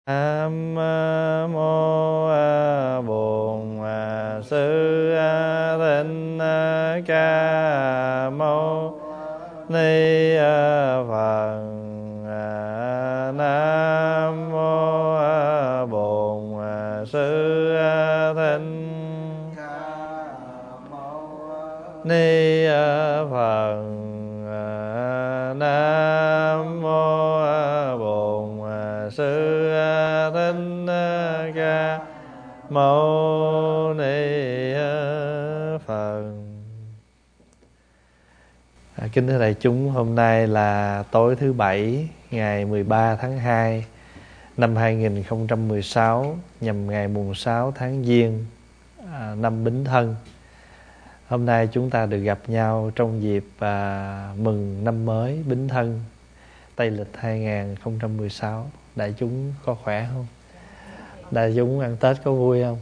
Nam mô Bổn Sư Thích Ca Mâu Ni Phật. Nam mô Bổn Sư Thích Ca Mâu Ni Phật. Nam mô Bổn Sư Thích Ca Mâu Ni Phật. Kính thưa đại chúng, hôm nay là tối thứ Bảy, ngày 13 tháng 2 năm 2016, nhằm ngày mùng 6 tháng Giêng năm Bính Thân. Hôm nay chúng ta được gặp nhau trong dịp mừng năm mới Bính Thân Tây lịch 2016. Đại chúng có khỏe không? Đại chúng ăn Tết có vui không?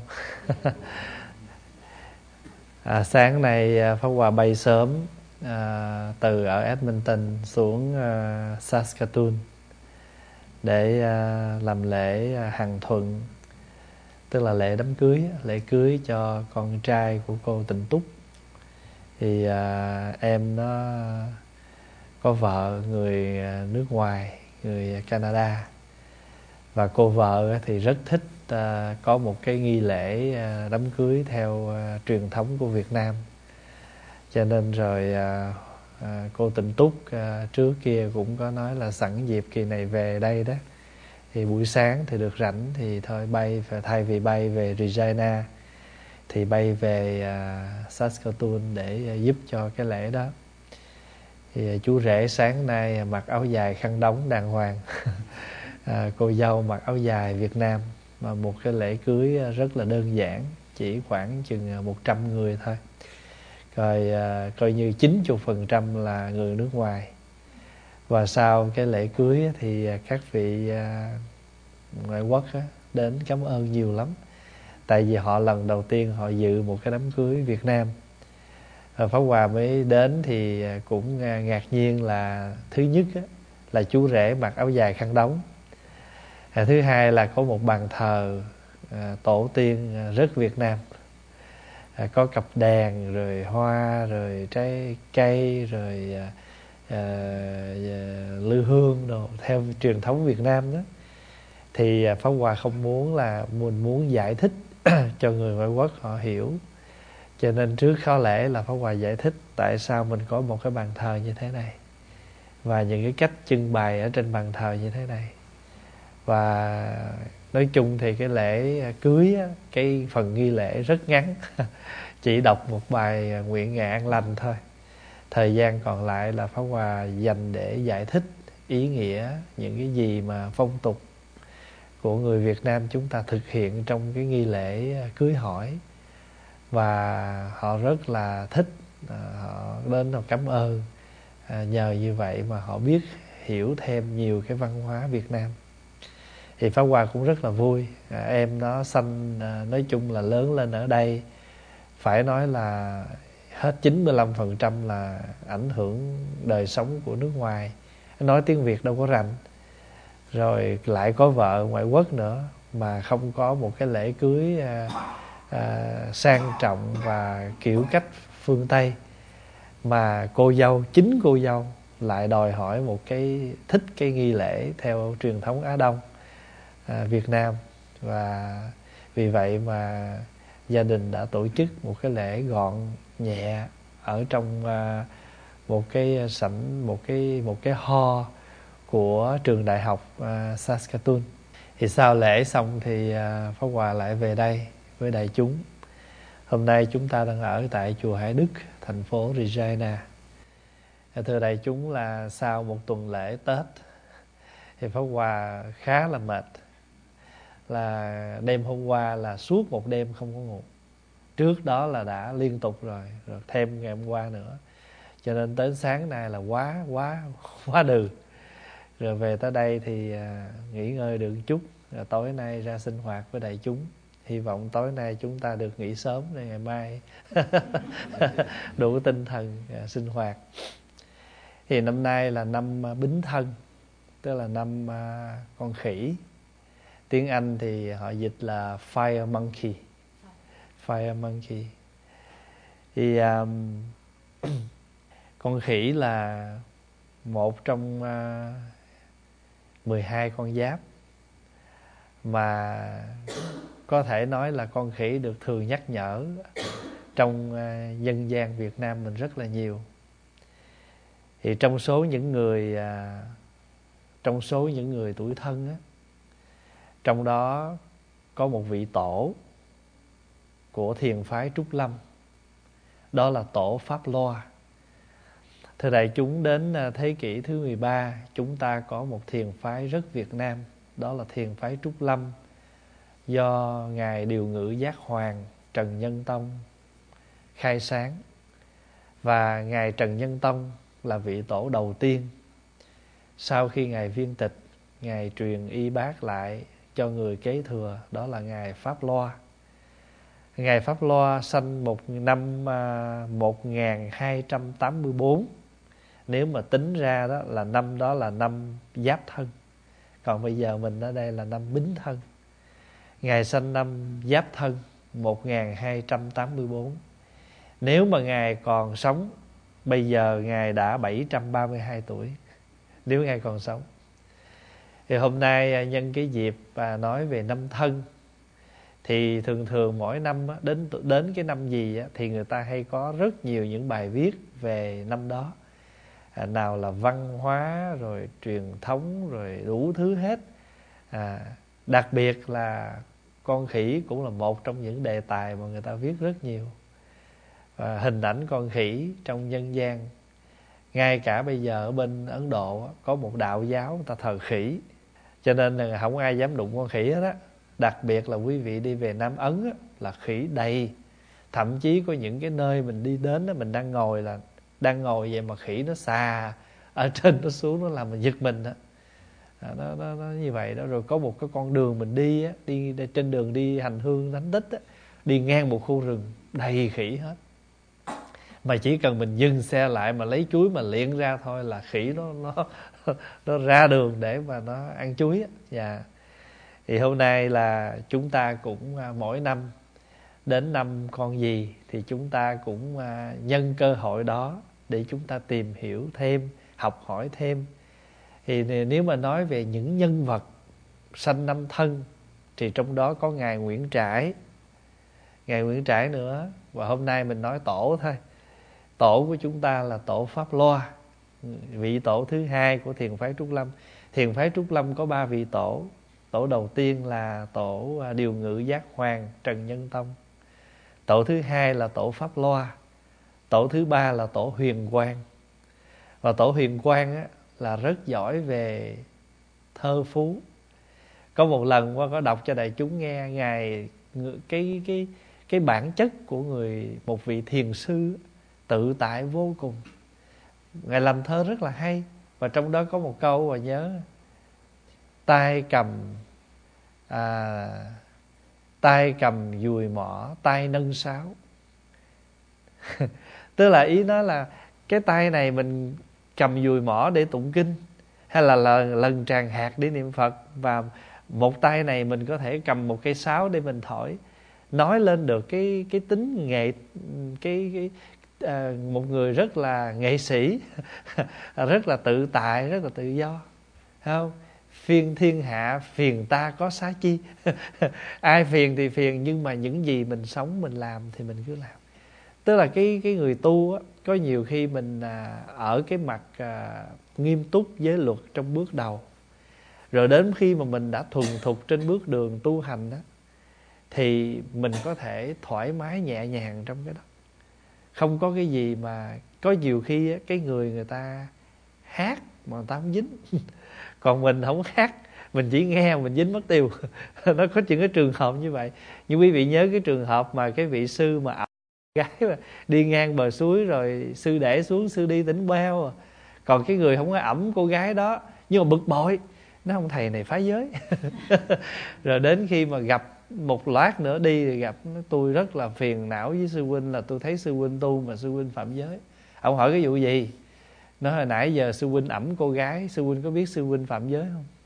Sáng nay Pháp Hòa bay sớm từ ở Edmonton xuống Saskatoon để làm lễ hằng thuận, tức là lễ đám cưới, lễ cưới cho con trai của cô Tịnh Túc. Thì em nó có vợ người nước ngoài, người Canada, và cô vợ thì rất thích có một cái nghi lễ đám cưới theo truyền thống của Việt Nam. Cho nên rồi cô Tịnh Túc trước kia cũng có nói là sẵn dịp kỳ này về đây đó, thì buổi sáng thì được rảnh thì thôi bay, thay vì bay về Regina thì bay về Saskatoon để giúp cho cái lễ đó. Thì chú rể sáng nay mặc áo dài khăn đóng đàng hoàng. Cô dâu mặc áo dài Việt Nam, mà một cái lễ cưới rất là đơn giản, chỉ khoảng chừng 100 người thôi. Rồi coi như 90% là người nước ngoài. Và sau cái lễ cưới thì các vị ngoại quốc đến cảm ơn nhiều lắm. Tại vì họ lần đầu tiên họ dự một cái đám cưới Việt Nam. Pháp Hòa mới đến thì cũng ngạc nhiên là thứ nhất là chú rể mặc áo dài khăn đóng. Thứ hai là có một bàn thờ tổ tiên rất Việt Nam. Có cặp đèn, rồi hoa, rồi trái cây, rồi lư hương đồ theo truyền thống Việt Nam đó. Thì Pháp Hòa không muốn là mình muốn giải thích cho người ngoại quốc họ hiểu. Cho nên trước khóa lễ là Pháp Hòa giải thích tại sao mình có một cái bàn thờ như thế này, và những cái cách trưng bày ở trên bàn thờ như thế này. Và nói chung thì cái lễ cưới cái phần nghi lễ rất ngắn. Chỉ đọc một bài nguyện ngài an lành thôi. Thời gian còn lại là Pháp Hòa dành để giải thích ý nghĩa những cái gì mà phong tục của người Việt Nam chúng ta thực hiện trong cái nghi lễ cưới hỏi. Và họ rất là thích, họ đến họ cảm ơn. Nhờ như vậy mà họ biết hiểu thêm nhiều cái văn hóa Việt Nam. Thì Pháp Hòa cũng rất là vui. Em nó sanh nói chung là lớn lên ở đây, phải nói là hết 95% là ảnh hưởng đời sống của nước ngoài, nói tiếng Việt đâu có rành. Rồi lại có vợ ngoại quốc nữa, mà không có một cái lễ cưới sang trọng và kiểu cách phương Tây, mà chính cô dâu lại đòi hỏi một cái thích cái nghi lễ theo truyền thống Á Đông Việt Nam. Và vì vậy mà gia đình đã tổ chức một cái lễ gọn nhẹ ở trong một cái sảnh, một cái hall của trường đại học Saskatoon. Thì sau lễ xong thì Pháp Hòa lại về đây với đại chúng. Hôm nay chúng ta đang ở tại chùa Hải Đức, thành phố Regina. Thưa đại chúng, là sau một tuần lễ Tết thì Pháp Hòa khá là mệt. Là đêm hôm qua là suốt một đêm không có ngủ. Trước đó là đã liên tục rồi thêm ngày hôm qua nữa. Cho nên tới sáng nay là quá đừ. Rồi về tới đây thì nghỉ ngơi được một chút. Rồi tối nay ra sinh hoạt với đại chúng. Hy vọng tối nay chúng ta được nghỉ sớm để ngày mai đủ tinh thần sinh hoạt. Thì năm nay là năm Bính Thân, tức là năm con khỉ. Tiếng Anh thì họ dịch là Fire Monkey. Fire Monkey. Thì con khỉ là một trong 12 con giáp mà có thể nói là con khỉ được thường nhắc nhở trong dân gian Việt Nam mình rất là nhiều. Thì trong số những người tuổi thân á, trong đó có một vị tổ của thiền phái Trúc Lâm, đó là tổ Pháp Loa. Thưa đại chúng, đến thế kỷ thứ 13, chúng ta có một thiền phái rất Việt Nam, đó là thiền phái Trúc Lâm, do Ngài Điều Ngự Giác Hoàng Trần Nhân Tông khai sáng. Và Ngài Trần Nhân Tông là vị tổ đầu tiên. Sau khi Ngài viên tịch, Ngài truyền y bát lại cho người kế thừa, đó là Ngài Pháp Loa. Ngài Pháp Loa sanh năm 1284. Nếu mà tính ra đó là năm Giáp Thân. Còn bây giờ mình ở đây là năm Bính Thân. Ngài sanh năm Giáp Thân 1284. Nếu mà Ngài còn sống, bây giờ Ngài đã 732 tuổi. Nếu Ngài còn sống. Thì hôm nay nhân cái dịp nói về năm Thân, thì thường mỗi năm đến cái năm gì thì người ta hay có rất nhiều những bài viết về năm đó. Nào là văn hóa, rồi truyền thống, rồi đủ thứ hết. Đặc biệt là con khỉ cũng là một trong những đề tài mà người ta viết rất nhiều. Hình ảnh con khỉ trong nhân gian, ngay cả bây giờ ở bên Ấn Độ có một đạo giáo người ta thờ khỉ, cho nên là không ai dám đụng con khỉ hết á. Đặc biệt là quý vị đi về Nam Ấn á, là khỉ đầy. Thậm chí có những cái nơi mình đi đến đó, mình đang ngồi vậy mà khỉ nó xà ở trên nó xuống, nó làm mình giật mình đó. Nó như vậy đó. Rồi có một cái con đường mình đi á, đi trên đường đi hành hương thánh tích á, đi ngang một khu rừng đầy khỉ hết. Mà chỉ cần mình dừng xe lại mà lấy chuối mà liệng ra thôi là khỉ nó ra đường để mà nó ăn chuối á. Dạ. Thì hôm nay là chúng ta cũng mỗi năm đến năm con gì thì chúng ta cũng nhân cơ hội đó để chúng ta tìm hiểu thêm, học hỏi thêm. Thì nếu mà nói về những nhân vật sanh năm Thân thì trong đó có Ngài Nguyễn Trãi. Ngài Nguyễn Trãi nữa. Và hôm nay mình nói tổ thôi. Tổ của chúng ta là tổ Pháp Loa, vị tổ thứ hai của thiền phái Trúc Lâm. Thiền phái Trúc Lâm có 3 vị tổ. Tổ đầu tiên là tổ Điều Ngự Giác Hoàng Trần Nhân Tông. Tổ thứ hai là tổ Pháp Loa. Tổ thứ ba là tổ Huyền Quang. Và tổ Huyền Quang á, là rất giỏi về thơ phú. Có một lần qua có đọc cho đại chúng nghe Ngài cái bản chất của một vị thiền sư tự tại vô cùng. Ngài làm thơ rất là hay. Và trong đó có một câu mà nhớ: tay cầm dùi mỏ, tay nâng sáo. Tức là ý nó là cái tay này mình cầm dùi mỏ để tụng kinh, hay là lần tràng hạt để niệm Phật, và một tay này mình có thể cầm một cây sáo để mình thổi, nói lên được cái tính nghệ, một người rất là nghệ sĩ, rất là tự tại, rất là tự do, thấy không? Phiền thiên hạ phiền ta có xá chi. Ai phiền thì phiền, nhưng mà những gì mình sống mình làm thì mình cứ làm. Tức là cái người tu á, có nhiều khi mình ở cái mặt nghiêm túc giới luật trong bước đầu, rồi đến khi mà mình đã thuần thục trên bước đường tu hành đó, thì mình có thể thoải mái nhẹ nhàng trong cái đó. Không có cái gì mà có nhiều khi á, cái người ta hát mà người ta không dính. Còn mình không hát, mình chỉ nghe mình dính mất tiêu. Nó có những cái trường hợp như vậy. Nhưng quý vị nhớ cái trường hợp mà cái vị sư mà ẩm gái mà đi ngang bờ suối rồi sư để xuống, sư đi tỉnh beo. Còn cái người không có ẩm cô gái đó, nhưng mà bực bội, nó không, thầy này phá giới. Rồi đến khi mà gặp một lát nữa đi thì gặp, tôi rất là phiền não với sư huynh, là tôi thấy sư huynh tu mà sư huynh phạm giới. Ông hỏi cái vụ gì? Nói hồi nãy giờ sư huynh ẩm cô gái, sư huynh có biết sư huynh phạm giới không?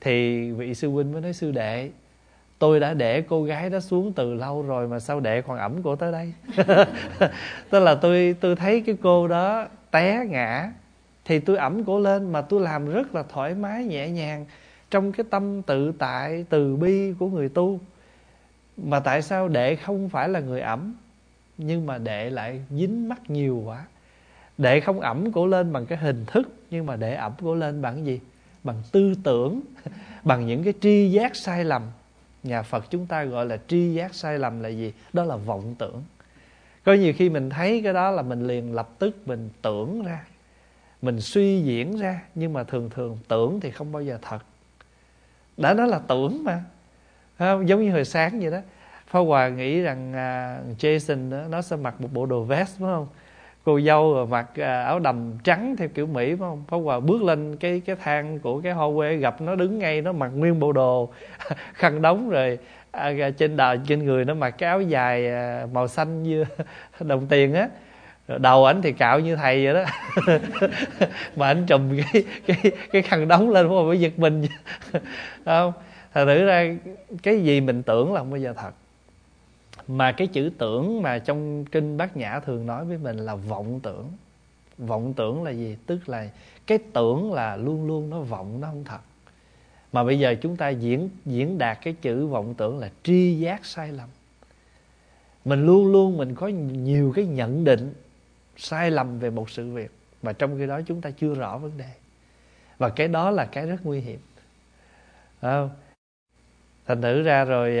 Thì vị sư huynh mới nói: sư đệ, tôi đã để cô gái đó xuống từ lâu rồi mà sao đệ còn ẵm cổ tới đây? Tức là tôi thấy cái cô đó té ngã thì tôi ẵm cổ lên, mà tôi làm rất là thoải mái nhẹ nhàng trong cái tâm tự tại từ bi của người tu. Mà tại sao đệ không phải là người ẵm, nhưng mà đệ lại dính mắc nhiều quá? Đệ không ẵm cổ lên bằng cái hình thức, nhưng mà đệ ẵm cổ lên bằng gì? Bằng tư tưởng, bằng những cái tri giác sai lầm. Nhà Phật chúng ta gọi là tri giác sai lầm là gì? Đó là vọng tưởng. Có nhiều khi mình thấy cái đó là mình liền lập tức mình tưởng ra, mình suy diễn ra. Nhưng mà thường thường tưởng thì không bao giờ thật. Đã nói là tưởng mà, không? Giống như hồi sáng vậy đó, Pháp Hòa nghĩ rằng Jason đó, nó sẽ mặc một bộ đồ vest, phải không? Cô dâu rồi mặc áo đầm trắng theo kiểu Mỹ, phải không? Pháp Hòa bước lên cái thang của cái hallway, gặp nó đứng ngay, nó mặc nguyên bộ đồ khăn đóng rồi trên người nó mặc cái áo dài màu xanh như đồng tiền á. Rồi đầu ảnh thì cạo như thầy vậy đó. Mà ảnh trùm cái khăn đóng lên, Pháp Hòa phải giật mình. Không? Thật thử ra cái gì mình tưởng là không bao giờ thật. Mà cái chữ tưởng mà trong kinh Bát Nhã thường nói với mình là vọng tưởng. Vọng tưởng là gì? Tức là cái tưởng là luôn luôn nó vọng, nó không thật. Mà bây giờ chúng ta diễn đạt cái chữ vọng tưởng là tri giác sai lầm. Mình luôn luôn mình có nhiều cái nhận định sai lầm về một sự việc, mà trong khi đó chúng ta chưa rõ vấn đề. Và cái đó là cái rất nguy hiểm. Không? Thành thử ra rồi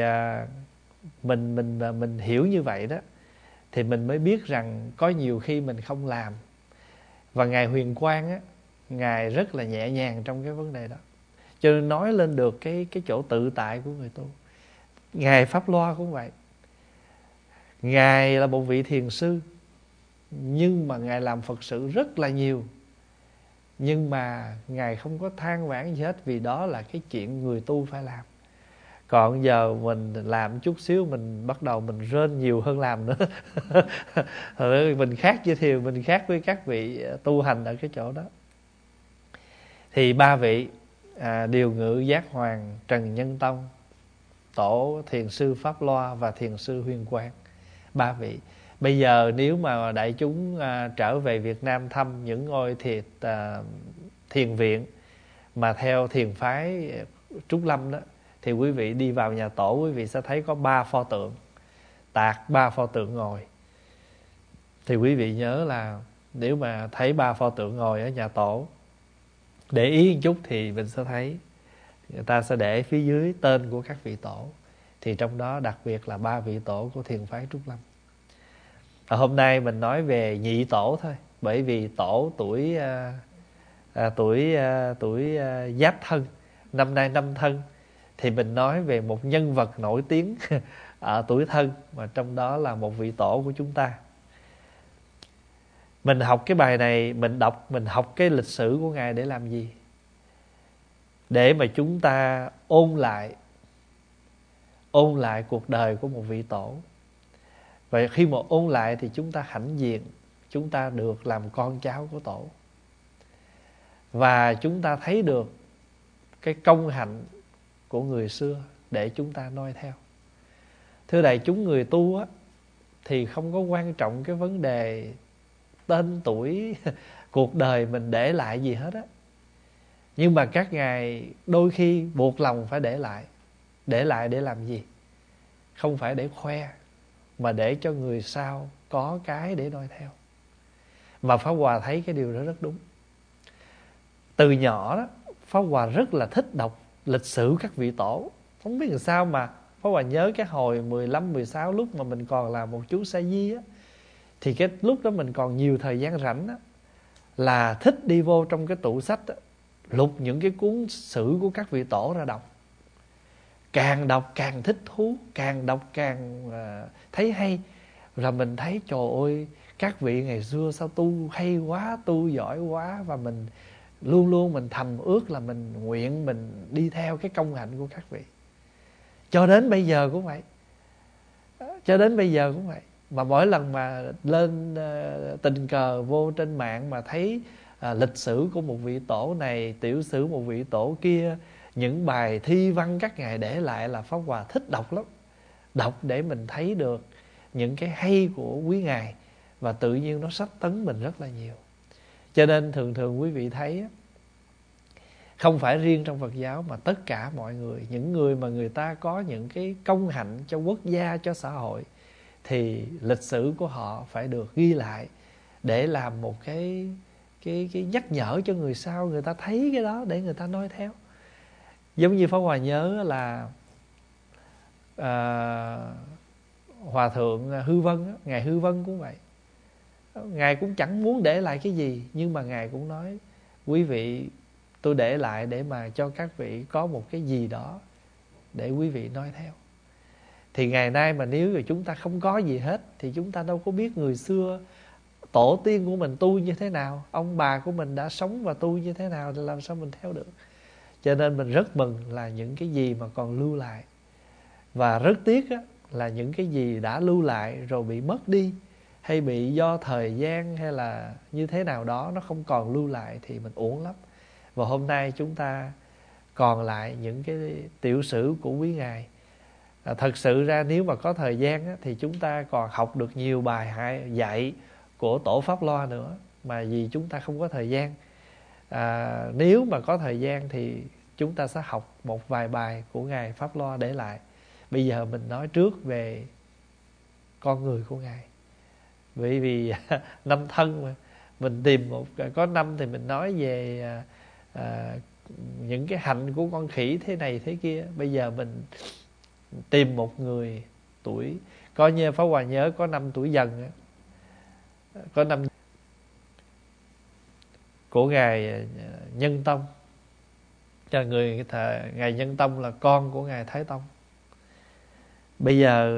mình hiểu như vậy đó, thì mình mới biết rằng có nhiều khi mình không làm. Và Ngài Huyền Quang á, Ngài rất là nhẹ nhàng trong cái vấn đề đó, cho nên nói lên được cái chỗ tự tại của người tu. Ngài Pháp Loa cũng vậy. Ngài là một vị thiền sư, nhưng mà Ngài làm Phật sự rất là nhiều. Nhưng mà Ngài không có than vãn gì hết, vì đó là cái chuyện người tu phải làm. Còn giờ mình làm chút xíu, mình bắt đầu mình rên nhiều hơn làm nữa. Mình khác với thiều, mình khác với các vị tu hành ở cái chỗ đó. Thì ba vị Điều Ngự Giác Hoàng, Trần Nhân Tông, tổ thiền sư Pháp Loa và thiền sư Huyền Quang, ba vị. Bây giờ nếu mà đại chúng trở về Việt Nam thăm những ngôi thiền viện mà theo thiền phái Trúc Lâm đó, thì quý vị đi vào nhà tổ, quý vị sẽ thấy có 3 pho tượng tạc, 3 pho tượng ngồi. Thì quý vị nhớ là nếu mà thấy 3 pho tượng ngồi ở nhà tổ, để ý một chút thì mình sẽ thấy người ta sẽ để phía dưới tên của các vị tổ. Thì trong đó đặc biệt là 3 vị tổ của thiền phái Trúc Lâm. Hôm nay mình nói về nhị tổ thôi, bởi vì tổ tuổi Giáp Thân, năm nay năm Thân, thì mình nói về một nhân vật nổi tiếng ở tuổi Thân, mà trong đó là một vị tổ của chúng ta. Mình học cái bài này, mình học cái lịch sử của Ngài để làm gì? Để mà chúng ta ôn lại cuộc đời của một vị tổ. Và khi mà ôn lại thì chúng ta hãnh diện, chúng ta được làm con cháu của tổ. Và chúng ta thấy được cái công hạnh của người xưa để chúng ta noi theo. Thưa đại chúng, người tu á, thì không có quan trọng cái vấn đề tên tuổi, cuộc đời mình để lại gì hết á. Nhưng mà các ngài đôi khi buộc lòng phải để lại. Để lại để làm gì? Không phải để khoe, mà để cho người sau có cái để noi theo. Mà Pháp Hòa thấy cái điều đó rất đúng. Từ nhỏ đó, Pháp Hòa rất là thích đọc lịch sử các vị tổ. Không biết làm sao mà Pháp Hòa nhớ cái hồi 15, 16 lúc mà mình còn là một chú sa di á, thì cái lúc đó mình còn nhiều thời gian rảnh á, là thích đi vô trong cái tủ sách á, lục những cái cuốn sử của các vị tổ ra đọc. Càng đọc càng thích thú, càng đọc càng thấy hay. Rồi mình thấy trời ơi, các vị ngày xưa sao tu hay quá, tu giỏi quá. Và mình luôn luôn mình thầm ước là mình nguyện mình đi theo cái công hạnh của các vị. Cho đến bây giờ cũng vậy. Mà mỗi lần mà lên tình cờ vô trên mạng mà thấy lịch sử của một vị tổ này, tiểu sử một vị tổ kia, những bài thi văn các ngài để lại là Pháp Hòa thích đọc lắm. Đọc để mình thấy được những cái hay của quý ngài, và tự nhiên nó sách tấn mình rất là nhiều. Cho nên thường thường quý vị thấy, không phải riêng trong Phật giáo mà tất cả mọi người, những người mà người ta có những cái công hạnh cho quốc gia, cho xã hội, thì lịch sử của họ phải được ghi lại để làm một cái nhắc nhở cho người sau, người ta thấy cái đó để người ta nói theo. Giống như Pháp Hòa nhớ là Hòa thượng Hư Vân, ngài Hư Vân cũng vậy. Ngài cũng chẳng muốn để lại cái gì, nhưng mà ngài cũng nói: quý vị, tôi để lại để mà cho các vị có một cái gì đó để quý vị nói theo. Thì ngày nay mà nếu mà chúng ta không có gì hết thì chúng ta đâu có biết người xưa tổ tiên của mình tu như thế nào, ông bà của mình đã sống và tu như thế nào, thì làm sao mình theo được. Cho nên mình rất mừng là những cái gì mà còn lưu lại. Và rất tiếc là những cái gì đã lưu lại rồi bị mất đi, hay bị do thời gian hay là như thế nào đó nó không còn lưu lại, thì mình uổng lắm. Và hôm nay chúng ta còn lại những cái tiểu sử của quý ngài. Thật sự ra nếu mà có thời gian thì chúng ta còn học được nhiều bài dạy của Tổ Pháp Loa nữa, mà vì chúng ta không có thời gian. Nếu mà có thời gian thì chúng ta sẽ học một vài bài của ngài Pháp Loa để lại. Bây giờ mình nói trước về con người của ngài, bởi vì năm thân mà mình tìm có năm thì mình nói về những cái hạnh của con khỉ thế này thế kia. Bây giờ mình tìm một người tuổi, coi như Pháp Hòa nhớ có 5 tuổi Dần, có 5 của ngài Nhân Tông. Cho ngài Nhân Tông là con của ngài Thái Tông. Bây giờ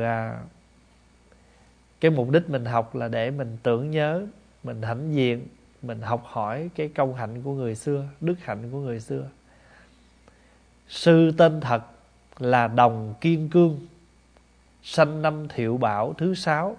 cái mục đích mình học là để mình tưởng nhớ, mình hãnh diện, mình học hỏi cái công hạnh của người xưa, đức hạnh của người xưa. Sư tên thật là Đồng Kiên Cương, sanh năm Thiệu Bảo thứ 6,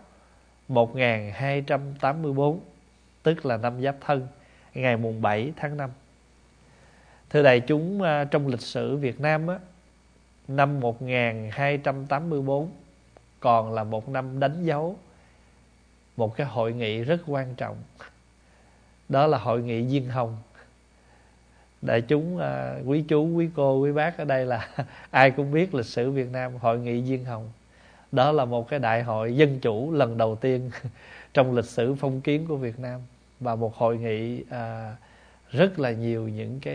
1284, tức là năm Giáp Thân, ngày mùng 7 tháng 5. Thưa đại chúng, trong lịch sử Việt Nam năm 1284 còn là một năm đánh dấu một cái hội nghị rất quan trọng. Đó là hội nghị Diên Hồng. Đại chúng, quý chú, quý cô, quý bác ở đây là ai cũng biết lịch sử Việt Nam. Hội nghị Diên Hồng đó là một cái đại hội dân chủ lần đầu tiên trong lịch sử phong kiến của Việt Nam, và một hội nghị rất là nhiều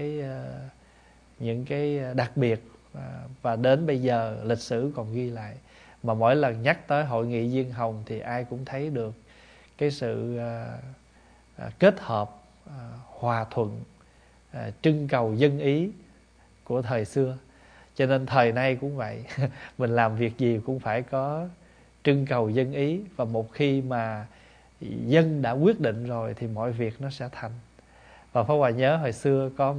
những cái đặc biệt, và đến bây giờ lịch sử còn ghi lại. Mà mỗi lần nhắc tới hội nghị Diên Hồng thì ai cũng thấy được cái sự kết hợp, hòa thuận, trưng cầu dân ý của thời xưa. Cho nên thời nay cũng vậy. Mình làm việc gì cũng phải có trưng cầu dân ý, và một khi mà dân đã quyết định rồi thì mọi việc nó sẽ thành. Và Pháp Hòa nhớ hồi xưa có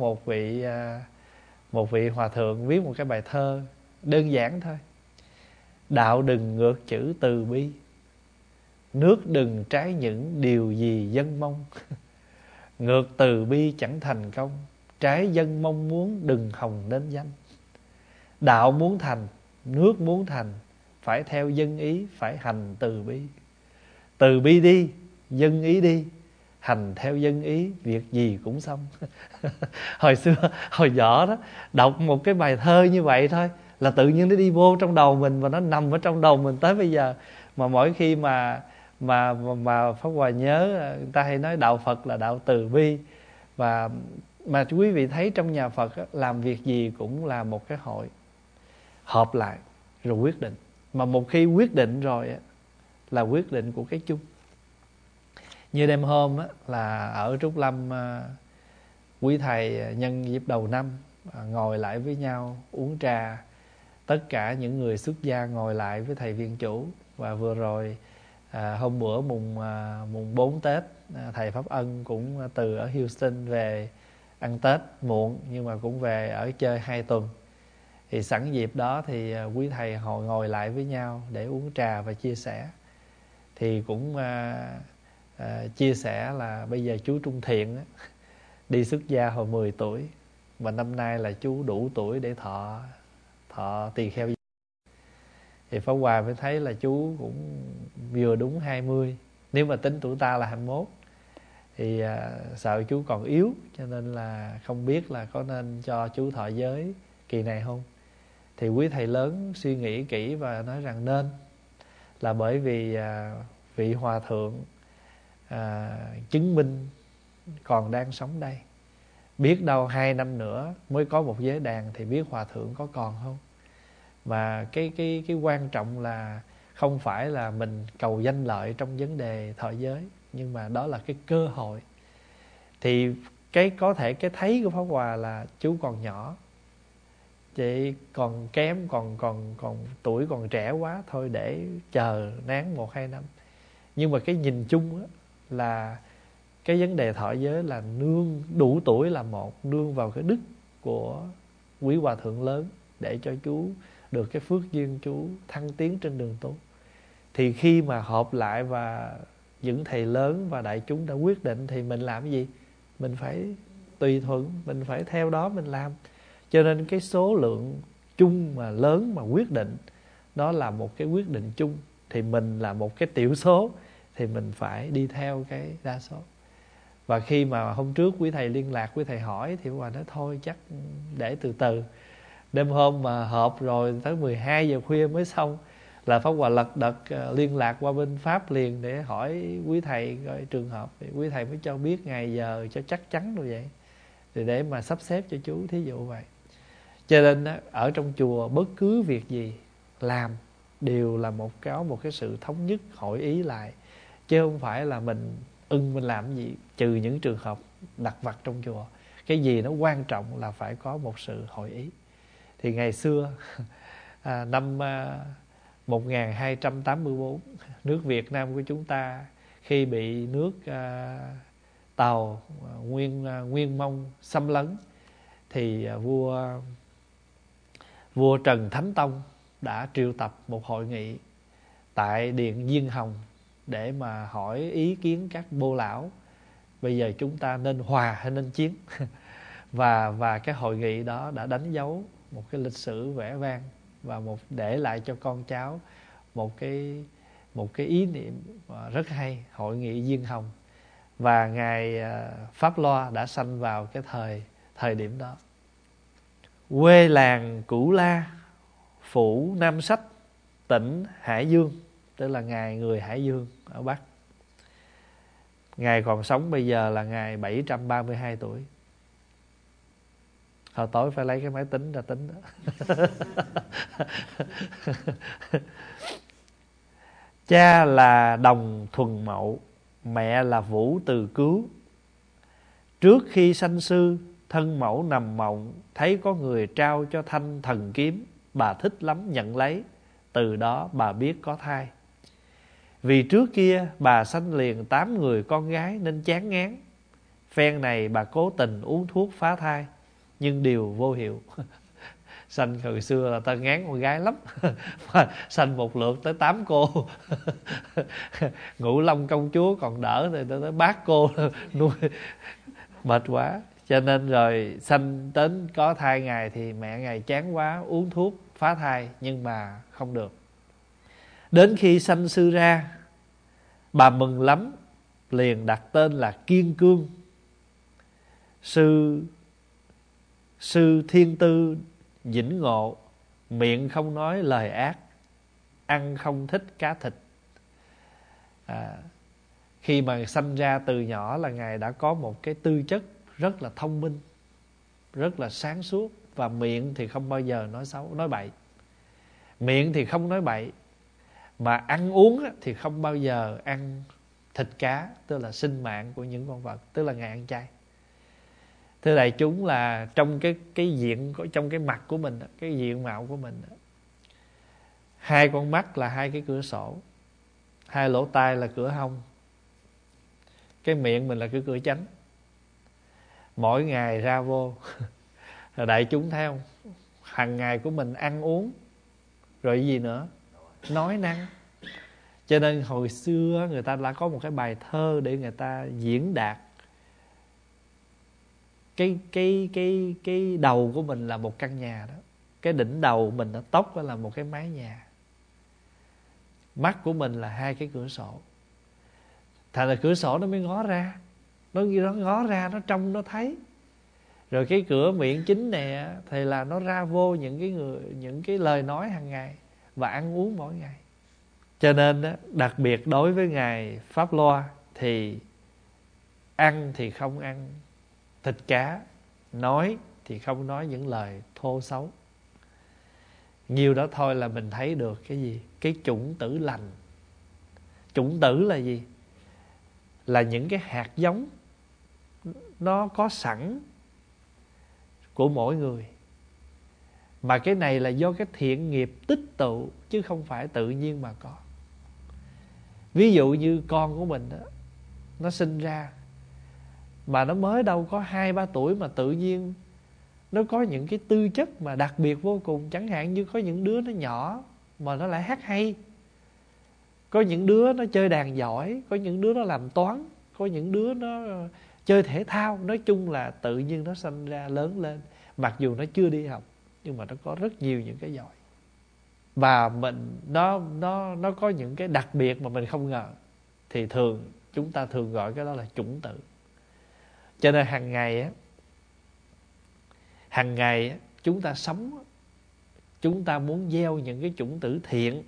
một vị hòa thượng viết một cái bài thơ đơn giản thôi: đạo đừng ngược chữ từ bi, nước đừng trái những điều gì dân mong. Ngược từ bi chẳng thành công, trái dân mong muốn đừng hòng nên danh. Đạo muốn thành, nước muốn thành, phải theo dân ý, phải hành từ bi. Từ bi đi, dân ý đi, hành theo dân ý, việc gì cũng xong. Hồi xưa, hồi nhỏ đó, đọc một cái bài thơ như vậy thôi là tự nhiên nó đi vô trong đầu mình, và nó nằm ở trong đầu mình tới bây giờ. Mà mỗi khi mà Pháp Hòa nhớ, người ta hay nói đạo Phật là đạo từ bi. Và mà quý vị thấy trong nhà Phật làm việc gì cũng là một cái hội họp lại rồi quyết định. Mà một khi quyết định rồi là quyết định của cái chung. Như đêm hôm là ở Trúc Lâm, quý thầy nhân dịp đầu năm ngồi lại với nhau uống trà. Tất cả những người xuất gia ngồi lại với thầy viện chủ. Và vừa rồi hôm bữa mùng 4 Tết, thầy Pháp Ân cũng từ ở Houston về ăn Tết muộn, nhưng mà cũng về ở chơi 2 tuần. Thì sẵn dịp đó thì quý thầy họ ngồi lại với nhau để uống trà và chia sẻ. Thì cũng chia sẻ là bây giờ chú Trung Thiện đi xuất gia hồi 10 tuổi, Và năm nay là chú đủ tuổi để thọ tỳ kheo. Thì Pháp Hòa mới thấy là chú cũng vừa đúng 20. Nếu mà tính tuổi ta là 21 thì sợ chú còn yếu, cho nên là không biết là có nên cho chú thọ giới kỳ này không. Thì quý thầy lớn suy nghĩ kỹ và nói rằng nên, là bởi vì vị hòa thượng chứng minh còn đang sống đây. Biết đâu 2 năm nữa mới có một giới đàn thì biết hòa thượng có còn không. Mà cái quan trọng là không phải là mình cầu danh lợi trong vấn đề thọ giới, nhưng mà đó là cái cơ hội. Thì có thể cái thấy của Pháp Hòa là chú còn nhỏ, chị còn kém, còn tuổi còn trẻ quá, thôi để chờ nán 1-2 năm. Nhưng mà cái nhìn chung á, là cái vấn đề thọ giới là nương đủ tuổi là một, nương vào cái đức của quý hòa thượng lớn để cho chú được cái phước duyên chú thăng tiến trên đường tu. Thì khi mà họp lại và những thầy lớn và đại chúng đã quyết định thì mình làm cái gì? Mình phải tùy thuận, mình phải theo đó mình làm. Cho nên cái số lượng chung mà lớn mà quyết định, đó là một cái quyết định chung. Thì mình là một cái tiểu số thì mình phải đi theo cái đa số. Và khi mà hôm trước quý thầy liên lạc, quý thầy hỏi, thì Hòa nói thôi chắc để từ từ. Đêm hôm mà họp rồi tới 12 giờ khuya mới xong, là Pháp Hòa lật đật liên lạc qua bên Pháp liền để hỏi quý thầy coi trường hợp. Thì quý thầy mới cho biết ngày giờ cho chắc chắn rồi vậy, thì để mà sắp xếp cho chú, thí dụ vậy. Cho nên ở trong chùa bất cứ việc gì làm đều là một cái sự thống nhất hội ý lại, chứ không phải là mình mình làm cái gì, trừ những trường hợp đặc vặt trong chùa. Cái gì nó quan trọng là phải có một sự hội ý. Thì ngày xưa năm 1284, nước Việt Nam của chúng ta khi bị nước Tàu Nguyên Mông xâm lấn, thì vua Trần Thánh Tông đã triệu tập một hội nghị tại điện Diên Hồng để mà hỏi ý kiến các bô lão, bây giờ chúng ta nên hòa hay nên chiến. Và cái hội nghị đó đã đánh dấu một cái lịch sử vẻ vang, và để lại cho con cháu một cái ý niệm rất hay, hội nghị Diên Hồng. Và ngài Pháp Loa đã sanh vào cái thời điểm đó. Quê làng Cửu La, phủ Nam Sách, tỉnh Hải Dương, tức là ngài người Hải Dương ở Bắc. Ngài còn sống bây giờ là ngài 732 tuổi. Hồi tối phải lấy cái máy tính ra tính đó. Cha là Đồng Thuần Mậu, mẹ là Vũ Từ Cứu. Trước khi sanh sư, thân mẫu nằm mộng, thấy có người trao cho thanh thần kiếm, bà thích lắm nhận lấy, từ đó bà biết có thai. Vì trước kia bà sanh liền 8 người con gái nên chán ngán. Phen này bà cố tình uống thuốc phá thai, nhưng đều vô hiệu. Sanh hồi xưa là ta ngán con gái lắm. Mà sanh một lượt tới 8 cô. Ngũ Long công chúa còn đỡ, thì tới 8 cô nuôi mệt quá. Cho nên rồi sanh đến có thai ngài thì mẹ ngài chán quá, uống thuốc phá thai, nhưng mà không được. Đến khi sanh sư ra, bà mừng lắm, liền đặt tên là Kiên Cương. Sư thiên tư vĩnh ngộ, miệng không nói lời ác, ăn không thích cá thịt. Khi mà sanh ra từ nhỏ là ngài đã có một cái tư chất rất là thông minh, rất là sáng suốt. Và miệng thì không bao giờ nói xấu, nói bậy. Miệng thì không nói bậy, mà ăn uống thì không bao giờ ăn thịt cá, tức là sinh mạng của những con vật, tức là ngài ăn chay. Thưa đại chúng, là trong cái diện, trong cái mặt của mình, cái diện mạo của mình, 2 con mắt là 2 cái cửa sổ, 2 lỗ tai là cửa hông, cái miệng mình là cái cửa chánh. Mỗi ngày ra vô đại chúng thấy không, hàng ngày của mình ăn uống, rồi gì nữa, nói năng. Cho nên hồi xưa người ta đã có một cái bài thơ để người ta diễn đạt cái đầu của mình là một căn nhà đó, cái đỉnh đầu mình nó tóc đó là một cái mái nhà, mắt của mình là 2 cái cửa sổ. Thành là cửa sổ nó mới ngó ra, nó ngó ra, nó trông nó thấy. Rồi cái cửa miệng chính này thì là nó ra vô những cái lời nói hàng ngày và ăn uống mỗi ngày. Cho nên đó, đặc biệt đối với ngài Pháp Loa thì ăn thì không ăn thịt cá, nói thì không nói những lời thô xấu. Nhiều đó thôi là mình thấy được cái gì? Cái chủng tử lành. Chủng tử là gì? Là những cái hạt giống nó có sẵn của mỗi người. Mà cái này là do cái thiện nghiệp tích tụ, chứ không phải tự nhiên mà có. Ví dụ như con của mình đó, nó sinh ra mà nó mới đâu có 2-3 tuổi mà tự nhiên nó có những cái tư chất mà đặc biệt vô cùng. Chẳng hạn như có những đứa nó nhỏ mà nó lại hát hay, có những đứa nó chơi đàn giỏi, có những đứa nó làm toán, có những đứa nó chơi thể thao. Nói chung là tự nhiên nó sinh ra lớn lên, mặc dù nó chưa đi học, nhưng mà nó có rất nhiều những cái giỏi. Và nó có những cái đặc biệt mà mình không ngờ. Thì chúng ta thường gọi cái đó là chủng tử. Cho nên hàng ngày chúng ta sống, chúng ta muốn gieo những cái chủng tử thiện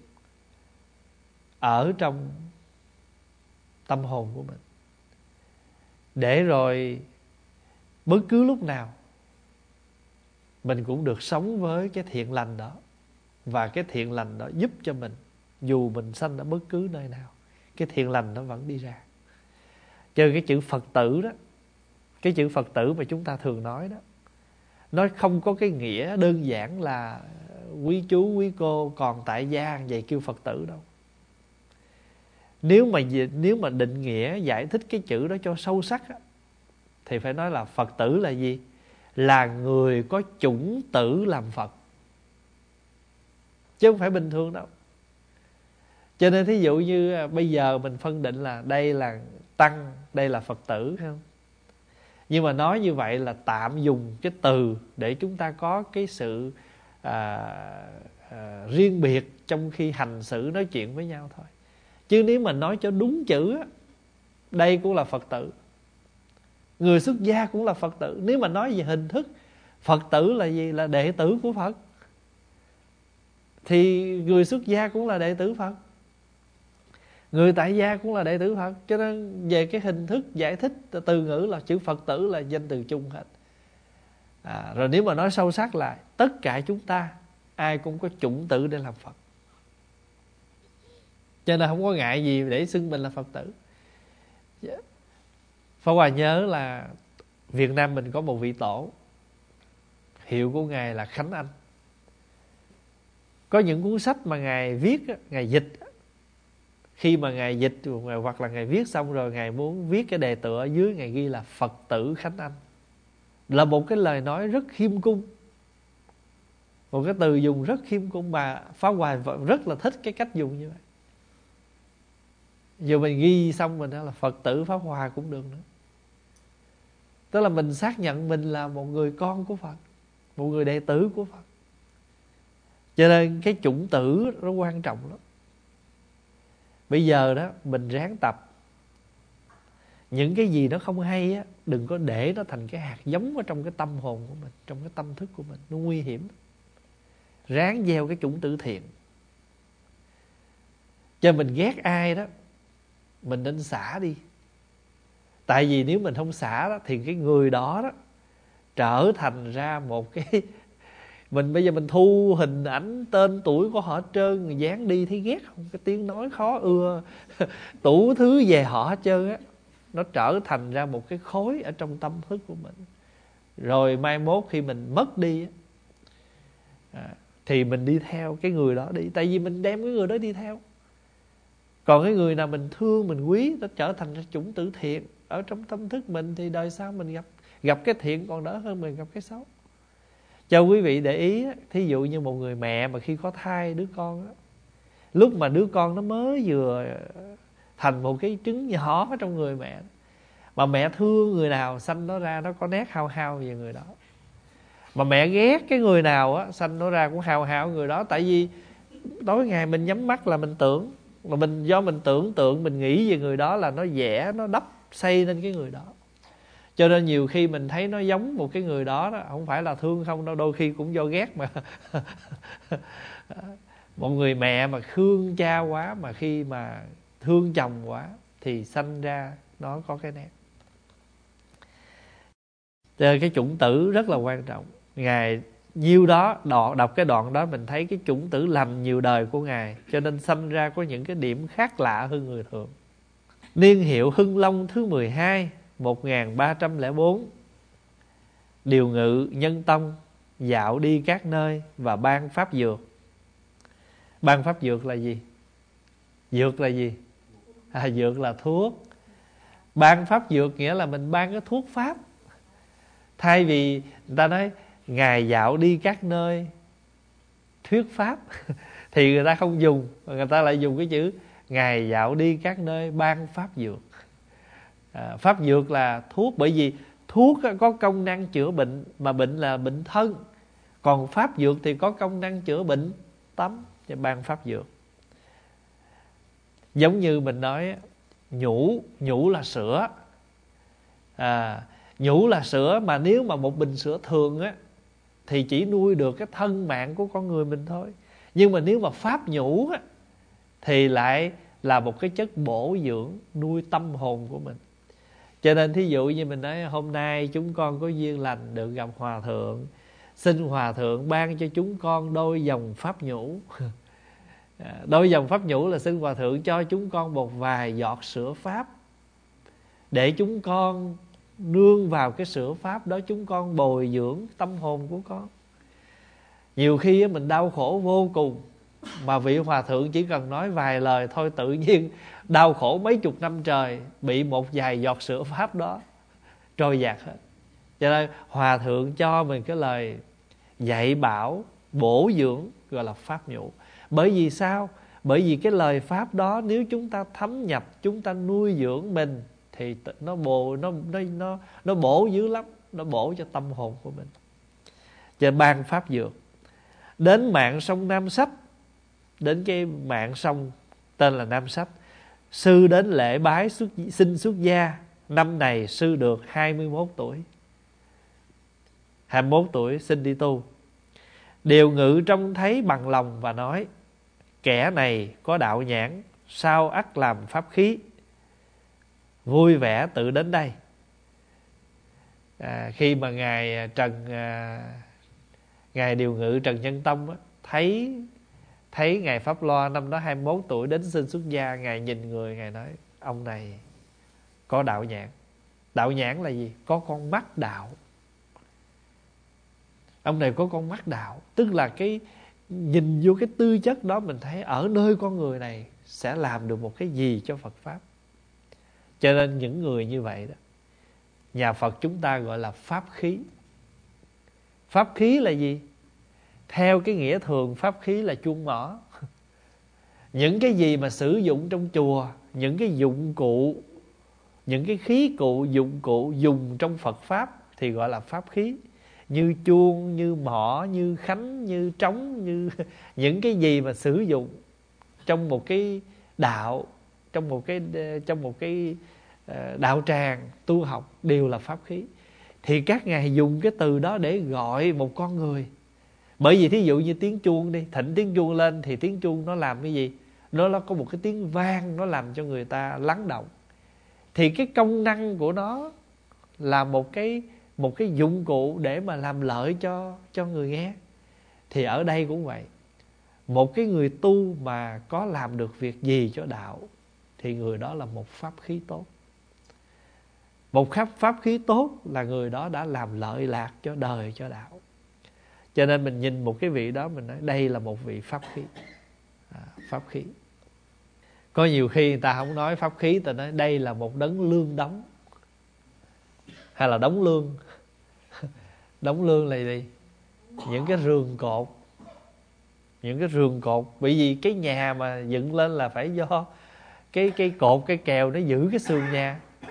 ở trong tâm hồn của mình, để rồi bất cứ lúc nào mình cũng được sống với cái thiện lành đó. Và cái thiện lành đó giúp cho mình, dù mình sanh ở bất cứ nơi nào, cái thiện lành nó vẫn đi ra. Cho nên cái chữ Phật tử đó, cái chữ Phật tử mà chúng ta thường nói đó, nó không có cái nghĩa đơn giản là quý chú quý cô còn tại gia vậy kêu Phật tử đâu. Nếu mà định nghĩa giải thích cái chữ đó cho sâu sắc á, thì phải nói là Phật tử là gì? Là người có chủng tử làm Phật, chứ không phải bình thường đâu. Cho nên thí dụ như bây giờ mình phân định là đây là tăng, đây là Phật tử, không? Nhưng mà nói như vậy là tạm dùng cái từ để chúng ta có cái sự riêng biệt trong khi hành xử nói chuyện với nhau thôi. Chứ nếu mà nói cho đúng chữ á, đây cũng là Phật tử, người xuất gia cũng là Phật tử. Nếu mà nói về hình thức, Phật tử là gì? Là đệ tử của Phật, thì người xuất gia cũng là đệ tử Phật, người tại gia cũng là đệ tử Phật. Cho nên về cái hình thức giải thích từ ngữ là chữ Phật tử là danh từ chung hết. Rồi nếu mà nói sâu sắc lại, tất cả chúng ta ai cũng có chủng tử để làm Phật. Cho nên không có ngại gì để xưng mình là Phật tử. Pháp Hòa nhớ là Việt Nam mình có một vị tổ, hiệu của Ngài là Khánh Anh. Có những cuốn sách mà Ngài viết, Ngài dịch. Khi mà Ngài dịch hoặc là Ngài viết xong rồi, Ngài muốn viết cái đề tựa ở dưới, Ngài ghi là Phật tử Khánh Anh. Là một cái lời nói rất khiêm cung, một cái từ dùng rất khiêm cung, mà Pháp Hòa rất là thích cái cách dùng như vậy. Giờ mình ghi xong mình là Phật tử Pháp Hòa cũng được nữa. Tức là mình xác nhận mình là một người con của Phật, một người đệ tử của Phật. Cho nên cái chủng tử nó quan trọng lắm. Bây giờ đó mình ráng tập. Những cái gì nó không hay á, đừng có để nó thành cái hạt giống ở trong cái tâm hồn của mình, trong cái tâm thức của mình. Nó nguy hiểm. Ráng gieo cái chủng tử thiện. Cho mình ghét ai đó, mình nên xả đi. Tại vì nếu mình không xả đó, thì cái người đó đó trở thành ra một cái mình bây giờ mình thu hình ảnh tên tuổi của họ hết trơn, người dán đi thấy ghét không? Cái tiếng nói khó ưa tủ thứ về họ hết trơn á. Nó trở thành ra một cái khối ở trong tâm thức của mình. Rồi mai mốt khi mình mất đi thì mình đi theo cái người đó đi. Tại vì mình đem cái người đó đi theo. Còn cái người nào mình thương, mình quý, nó trở thành ra chủng tử thiện ở trong tâm thức mình, thì đời sau mình gặp cái thiện còn đỡ hơn mình gặp cái xấu. Cho quý vị để ý, thí dụ như một người mẹ mà khi có thai đứa con đó, lúc mà đứa con nó mới vừa thành một cái trứng nhỏ trong người mẹ, Mà mẹ thương người nào sanh nó ra nó có nét hao hao về người đó. Mà mẹ ghét cái người nào á, sanh nó ra cũng hao hao người đó. Tại vì tối ngày mình nhắm mắt là mình tưởng, mà do mình tưởng tượng, mình nghĩ về người đó là nó vẽ, nó đắp xây lên cái người đó. Cho nên nhiều khi mình thấy nó giống một cái người đó, không phải là thương không đâu, đôi khi cũng do ghét mà. Một người mẹ mà thương cha quá, mà khi mà thương chồng quá thì sanh ra nó có cái nét. Cho nên cái chủng tử rất là quan trọng. Ngài nhiêu đó đọc cái đoạn đó mình thấy cái chủng tử lành nhiều đời của Ngài, cho nên sanh ra có những cái điểm khác lạ hơn người thường. Niên hiệu Hưng Long thứ 12, 1304, điều ngự nhân tông, dạo đi các nơi và ban pháp dược. Ban pháp dược là gì? Dược là gì? Dược là thuốc. Ban pháp dược nghĩa là mình ban cái thuốc pháp. Thay vì người ta nói Ngài dạo đi các nơi thuyết pháp thì người ta không dùng, người ta lại dùng cái chữ Ngài dạo đi các nơi ban pháp dược. Pháp dược là thuốc, bởi vì thuốc có công năng chữa bệnh, mà bệnh là bệnh thân. Còn pháp dược thì có công năng chữa bệnh tâm, cho ban pháp dược. Giống như mình nói nhũ là sữa. Nhũ là sữa, mà nếu mà một bình sữa thường á thì chỉ nuôi được cái thân mạng của con người mình thôi. Nhưng mà nếu mà pháp nhũ á thì lại là một cái chất bổ dưỡng nuôi tâm hồn của mình. Cho nên thí dụ như mình nói hôm nay chúng con có duyên lành được gặp Hòa Thượng, xin Hòa Thượng ban cho chúng con đôi dòng pháp nhũ. Đôi dòng pháp nhũ là xin Hòa Thượng cho chúng con một vài giọt sữa pháp, để chúng con nương vào cái sữa pháp đó, chúng con bồi dưỡng tâm hồn của con. Nhiều khi mình đau khổ vô cùng, mà vị Hòa Thượng chỉ cần nói vài lời thôi, tự nhiên đau khổ mấy chục năm trời bị một vài giọt sữa pháp đó trôi dạt hết. Cho nên Hòa Thượng cho mình cái lời dạy bảo bổ dưỡng gọi là pháp nhũ. Bởi vì sao? Bởi vì cái lời pháp đó nếu chúng ta thấm nhập, chúng ta nuôi dưỡng mình thì nó bổ dữ lắm, nó bổ cho tâm hồn của mình. Cho nên ban pháp dược. Đến mạng sông Nam Sách, đến cái mạng sông tên là Nam Sách, sư đến lễ bái xin xuất gia. Năm này sư được 21 tuổi. 21 tuổi xin đi tu. Điều ngự trông thấy bằng lòng và nói: kẻ này có đạo nhãn, sao ắt làm pháp khí. Vui vẻ tự đến đây. Khi mà ngài điều ngự Trần Nhân Tông á, thấy ngài Pháp Loa năm đó 21 tuổi đến xin xuất gia, ngài nhìn người, ngài nói ông này có đạo nhãn. Đạo nhãn là gì? Có con mắt đạo. Ông này có con mắt đạo, tức là cái nhìn vô cái tư chất đó mình thấy ở nơi con người này sẽ làm được một cái gì cho Phật Pháp. Cho nên những người như vậy đó, nhà Phật chúng ta gọi là pháp khí. Pháp khí là gì? Theo cái nghĩa thường, pháp khí là chuông mỏ. Những cái gì mà sử dụng trong chùa, những cái dụng cụ, những cái khí cụ, dụng cụ dùng trong Phật Pháp thì gọi là pháp khí. Như chuông, như mõ, như khánh, như trống, như những cái gì mà sử dụng trong một cái đạo, trong một cái đạo tràng tu học đều là pháp khí. Thì các ngài dùng cái từ đó để gọi một con người. Bởi vì thí dụ như tiếng chuông đi, thỉnh tiếng chuông lên thì tiếng chuông nó làm cái gì? Nó có một cái tiếng vang, nó làm cho người ta lắng động. Thì cái công năng của nó là một cái dụng cụ để mà làm lợi cho người nghe. Thì ở đây cũng vậy. Một cái người tu mà có làm được việc gì cho đạo thì người đó là một pháp khí tốt. Một pháp khí tốt là người đó đã làm lợi lạc cho đời, cho đạo. Cho nên mình nhìn một cái vị đó, mình nói đây là một vị pháp khí. Pháp khí. Có nhiều khi người ta không nói pháp khí, ta nói đây là một đấng lương đóng. Hay là đóng lương. Đóng lương là gì? Những cái rường cột. Những cái rường cột. Bởi vì cái nhà mà dựng lên là phải do cái cột, cái kèo nó giữ cái xương nhà.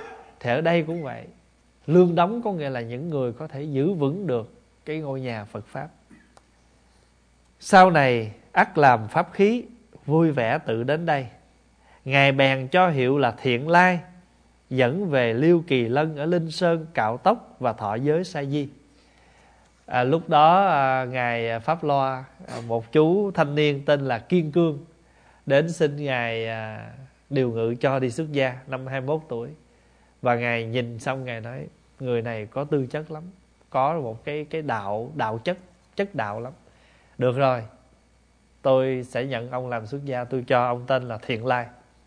Thì ở đây cũng vậy. Lương đống có nghĩa là những người có thể giữ vững được cái ngôi nhà Phật Pháp. Sau này ắt làm pháp khí, vui vẻ tự đến đây. Ngài bèn cho hiệu là Thiện Lai, dẫn về Liêu Kỳ Lân ở Linh Sơn cạo tóc và thọ giới sa di. Lúc đó Ngài Pháp Loa, một chú thanh niên tên là Kiên Cương, đến xin Ngài điều ngự cho đi xuất gia năm 21 tuổi. Và Ngài nhìn xong Ngài nói, người này có tư chất lắm, có một cái đạo chất đạo lắm. Được rồi, tôi sẽ nhận ông làm xuất gia, tôi cho ông tên là Thiện Lai.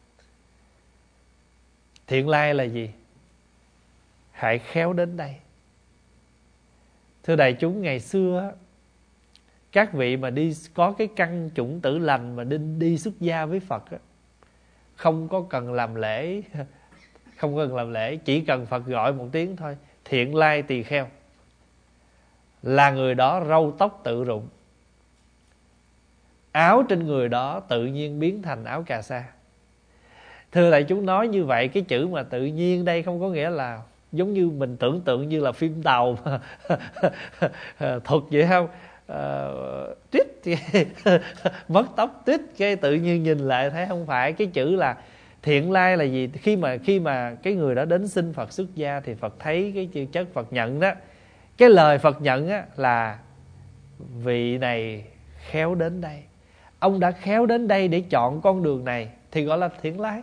Thiện Lai là gì? Hãy khéo đến đây. Thưa đại chúng, ngày xưa các vị mà có cái căn chủng tử lành mà đi xuất gia với Phật á, không có cần làm lễ, không cần làm lễ, chỉ cần Phật gọi một tiếng thôi, Thiện Lai tỳ kheo, là người đó râu tóc tự rụng, áo trên người đó tự nhiên biến thành áo cà sa. Thưa đại chúng, nói như vậy, cái chữ mà tự nhiên đây không có nghĩa là giống như mình tưởng tượng như là phim Tàu thuật vậy không? Trít mất tóc trít cái tự nhiên nhìn lại thấy không phải. Cái chữ là Thiện Lai là gì? Khi mà cái người đó đến xin Phật xuất gia thì Phật thấy cái chữ chất Phật nhận đó. Cái lời Phật nhận á là vị này khéo đến đây, ông đã khéo đến đây để chọn con đường này thì gọi là Thiện Lai.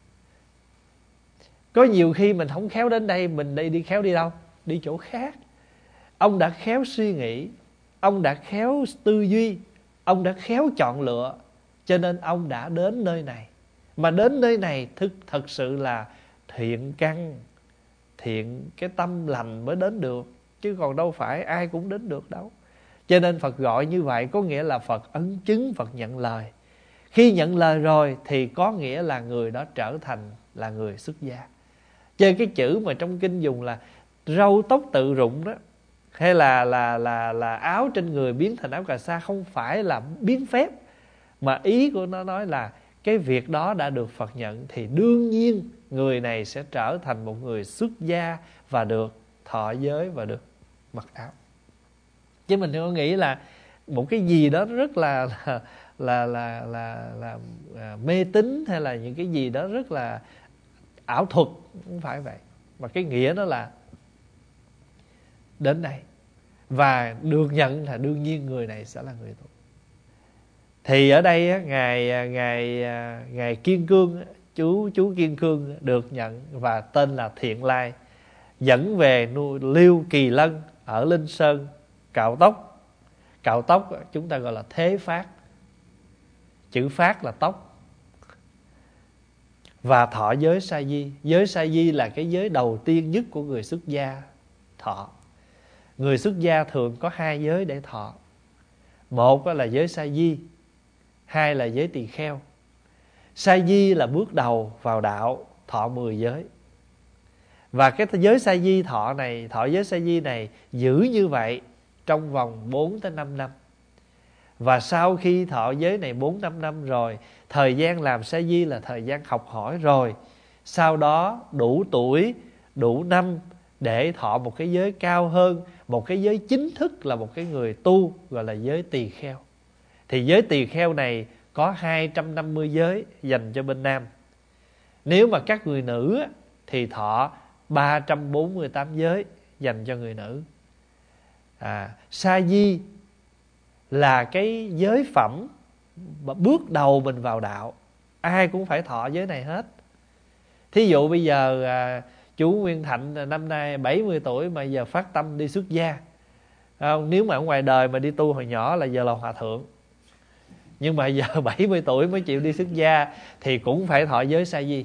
Có nhiều khi mình không khéo đến đây, mình đi khéo đi đâu? Đi chỗ khác. Ông đã khéo suy nghĩ, ông đã khéo tư duy, ông đã khéo chọn lựa, cho nên ông đã đến nơi này. Mà đến nơi này thật sự là thiện căn, thiện cái tâm lành mới đến được, chứ còn đâu phải ai cũng đến được đâu. Cho nên Phật gọi như vậy có nghĩa là Phật ấn chứng, Phật nhận lời. Khi nhận lời rồi thì có nghĩa là người đó trở thành là người xuất gia. Trên cái chữ mà trong kinh dùng là râu tóc tự rụng đó, hay là áo trên người biến thành áo cà sa, không phải là biến phép, mà ý của nó nói là cái việc đó đã được Phật nhận thì đương nhiên người này sẽ trở thành một người xuất gia và được thọ giới và được mặc áo. Chứ mình không nghĩ là một cái gì đó rất là mê tín hay là những cái gì đó rất là ảo thuật, không phải vậy. Mà cái nghĩa đó là đến đây và được nhận là đương nhiên người này sẽ là người tu. Thì ở đây á, ngài Kiên Cương, chú Kiên Cương được nhận và tên là Thiện Lai, dẫn về Liêu Kỳ Lân ở Linh Sơn cạo tóc. Cạo tóc chúng ta gọi là thế phát, chữ phát là tóc. Và thọ giới sa di. Giới sa di là cái giới đầu tiên nhất của người xuất gia thọ. Người xuất gia thường có 2 giới để thọ. Một là giới sa di, 2 là giới tỳ kheo. Sa di là bước đầu vào đạo, thọ 10 giới. Và cái giới sa di thọ giới sa di này giữ như vậy trong vòng 4 tới 5 năm. Và sau khi thọ giới này 4-5 năm rồi, thời gian làm sa di là thời gian học hỏi rồi. Sau đó đủ tuổi, đủ năm để thọ một cái giới cao hơn, một cái giới chính thức là một cái người tu, gọi là giới tỳ kheo. Thì giới tỳ kheo này có 250 giới dành cho bên nam. Nếu mà các người nữ thì thọ 348 giới dành cho người nữ. Sa di là cái giới phẩm bước đầu mình vào đạo, ai cũng phải thọ giới này hết. Thí dụ bây giờ chú Nguyên Thạnh năm nay 70 tuổi mà giờ phát tâm đi xuất gia, nếu mà ở ngoài đời mà đi tu hồi nhỏ là giờ là hòa thượng, nhưng mà giờ 70 tuổi mới chịu đi xuất gia thì cũng phải thọ giới sa di.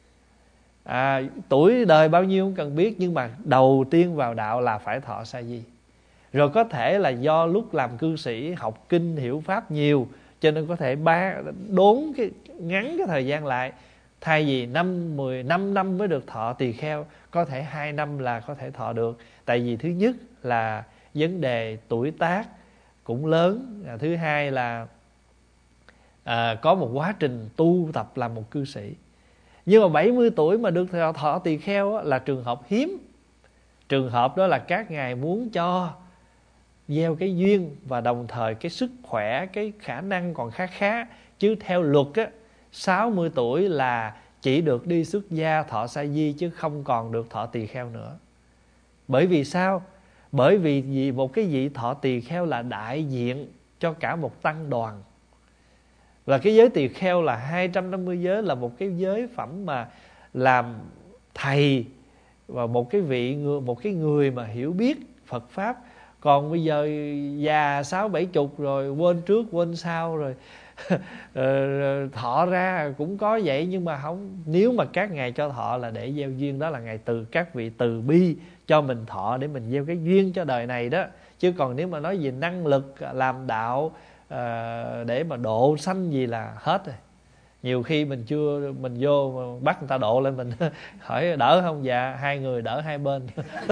Tuổi đời bao nhiêu không cần biết, nhưng mà đầu tiên vào đạo là phải thọ sa di. Rồi có thể là do lúc làm cư sĩ học kinh hiểu pháp nhiều, cho nên có thể đốn ngắn cái thời gian lại. Thay vì 5 năm mới được thọ tỳ kheo, có thể 2 năm là có thể thọ được. Tại vì thứ nhất là vấn đề tuổi tác cũng lớn, thứ hai là có một quá trình tu tập làm một cư sĩ. Nhưng mà 70 tuổi mà được thọ tỳ kheo là trường hợp hiếm. Trường hợp đó là các ngài muốn cho gieo cái duyên, và đồng thời cái sức khỏe, cái khả năng còn khá khá. Chứ theo luật 60 tuổi là chỉ được đi xuất gia thọ sa di, chứ không còn được thọ tỳ kheo nữa. Bởi vì sao? Bởi vì một cái vị thọ tỳ kheo là đại diện cho cả một tăng đoàn. Và cái giới tỳ kheo là 250 giới, là một cái giới phẩm mà làm thầy và một cái người mà hiểu biết Phật pháp. Còn bây giờ già 60-70 rồi quên trước quên sau rồi thọ ra cũng có vậy, nhưng mà không. Nếu mà các ngài cho thọ là để gieo duyên, đó là ngài các vị từ bi cho mình thọ để mình gieo cái duyên cho đời này đó. Chứ còn nếu mà nói về năng lực làm đạo để mà độ sanh gì là hết rồi. Nhiều khi mình vô mà bắt người ta độ lên, mình hỏi đỡ không? Dạ, 2 người đỡ 2 bên.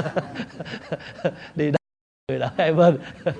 Đi người đỡ 2 bên.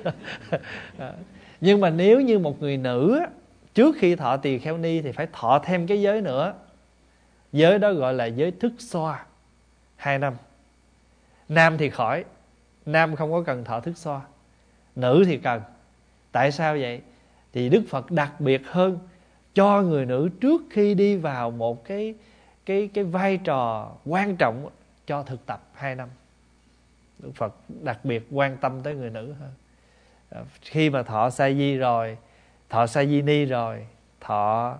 Nhưng mà nếu như một người nữ trước khi thọ tỳ kheo ni thì phải thọ thêm cái giới nữa. Giới đó gọi là giới thức xoa 2 năm. Nam thì khỏi, nam không có cần thọ thức xoa, nữ thì cần. Tại sao vậy? Thì Đức Phật đặc biệt hơn cho người nữ trước khi đi vào một cái vai trò quan trọng cho thực tập 2 năm. Đức Phật đặc biệt quan tâm tới người nữ hơn. Khi mà thọ sa di rồi, thọ sa di ni rồi, thọ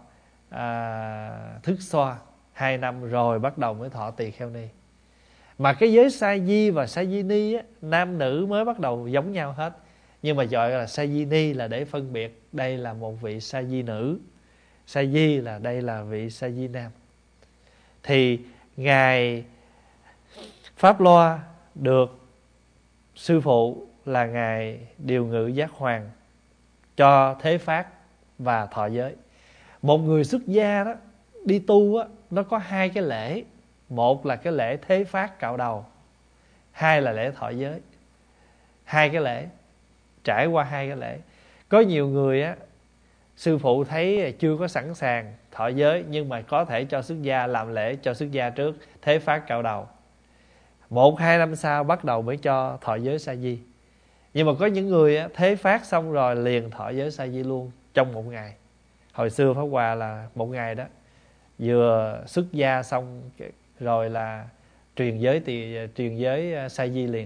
thức xoa 2 năm rồi bắt đầu mới thọ tỳ kheo ni. Mà cái giới sa di và sa di ni nam nữ mới bắt đầu giống nhau hết. Nhưng mà gọi là sa di ni là để phân biệt đây là một vị sa di nữ, sa di là đây là vị sa di nam. Thì ngài Pháp Loa được sư phụ là ngài Điều Ngự Giác Hoàng cho thế phát và thọ giới. Một người xuất gia đó đi tu nó có 2 cái lễ. Một là cái lễ thế phát cạo đầu, 2 là lễ thọ giới. 2 cái lễ, trải qua 2 cái lễ. Có nhiều người sư phụ thấy chưa có sẵn sàng thọ giới, nhưng mà có thể cho xuất gia, làm lễ cho xuất gia trước, thế phát cạo đầu. 1-2 năm sau bắt đầu mới cho thọ giới sa di. Nhưng mà có những người thế phát xong rồi liền thọ giới sa di luôn trong 1 ngày. Hồi xưa Pháp Hòa là 1 ngày đó, vừa xuất gia xong rồi là truyền giới sa di liền.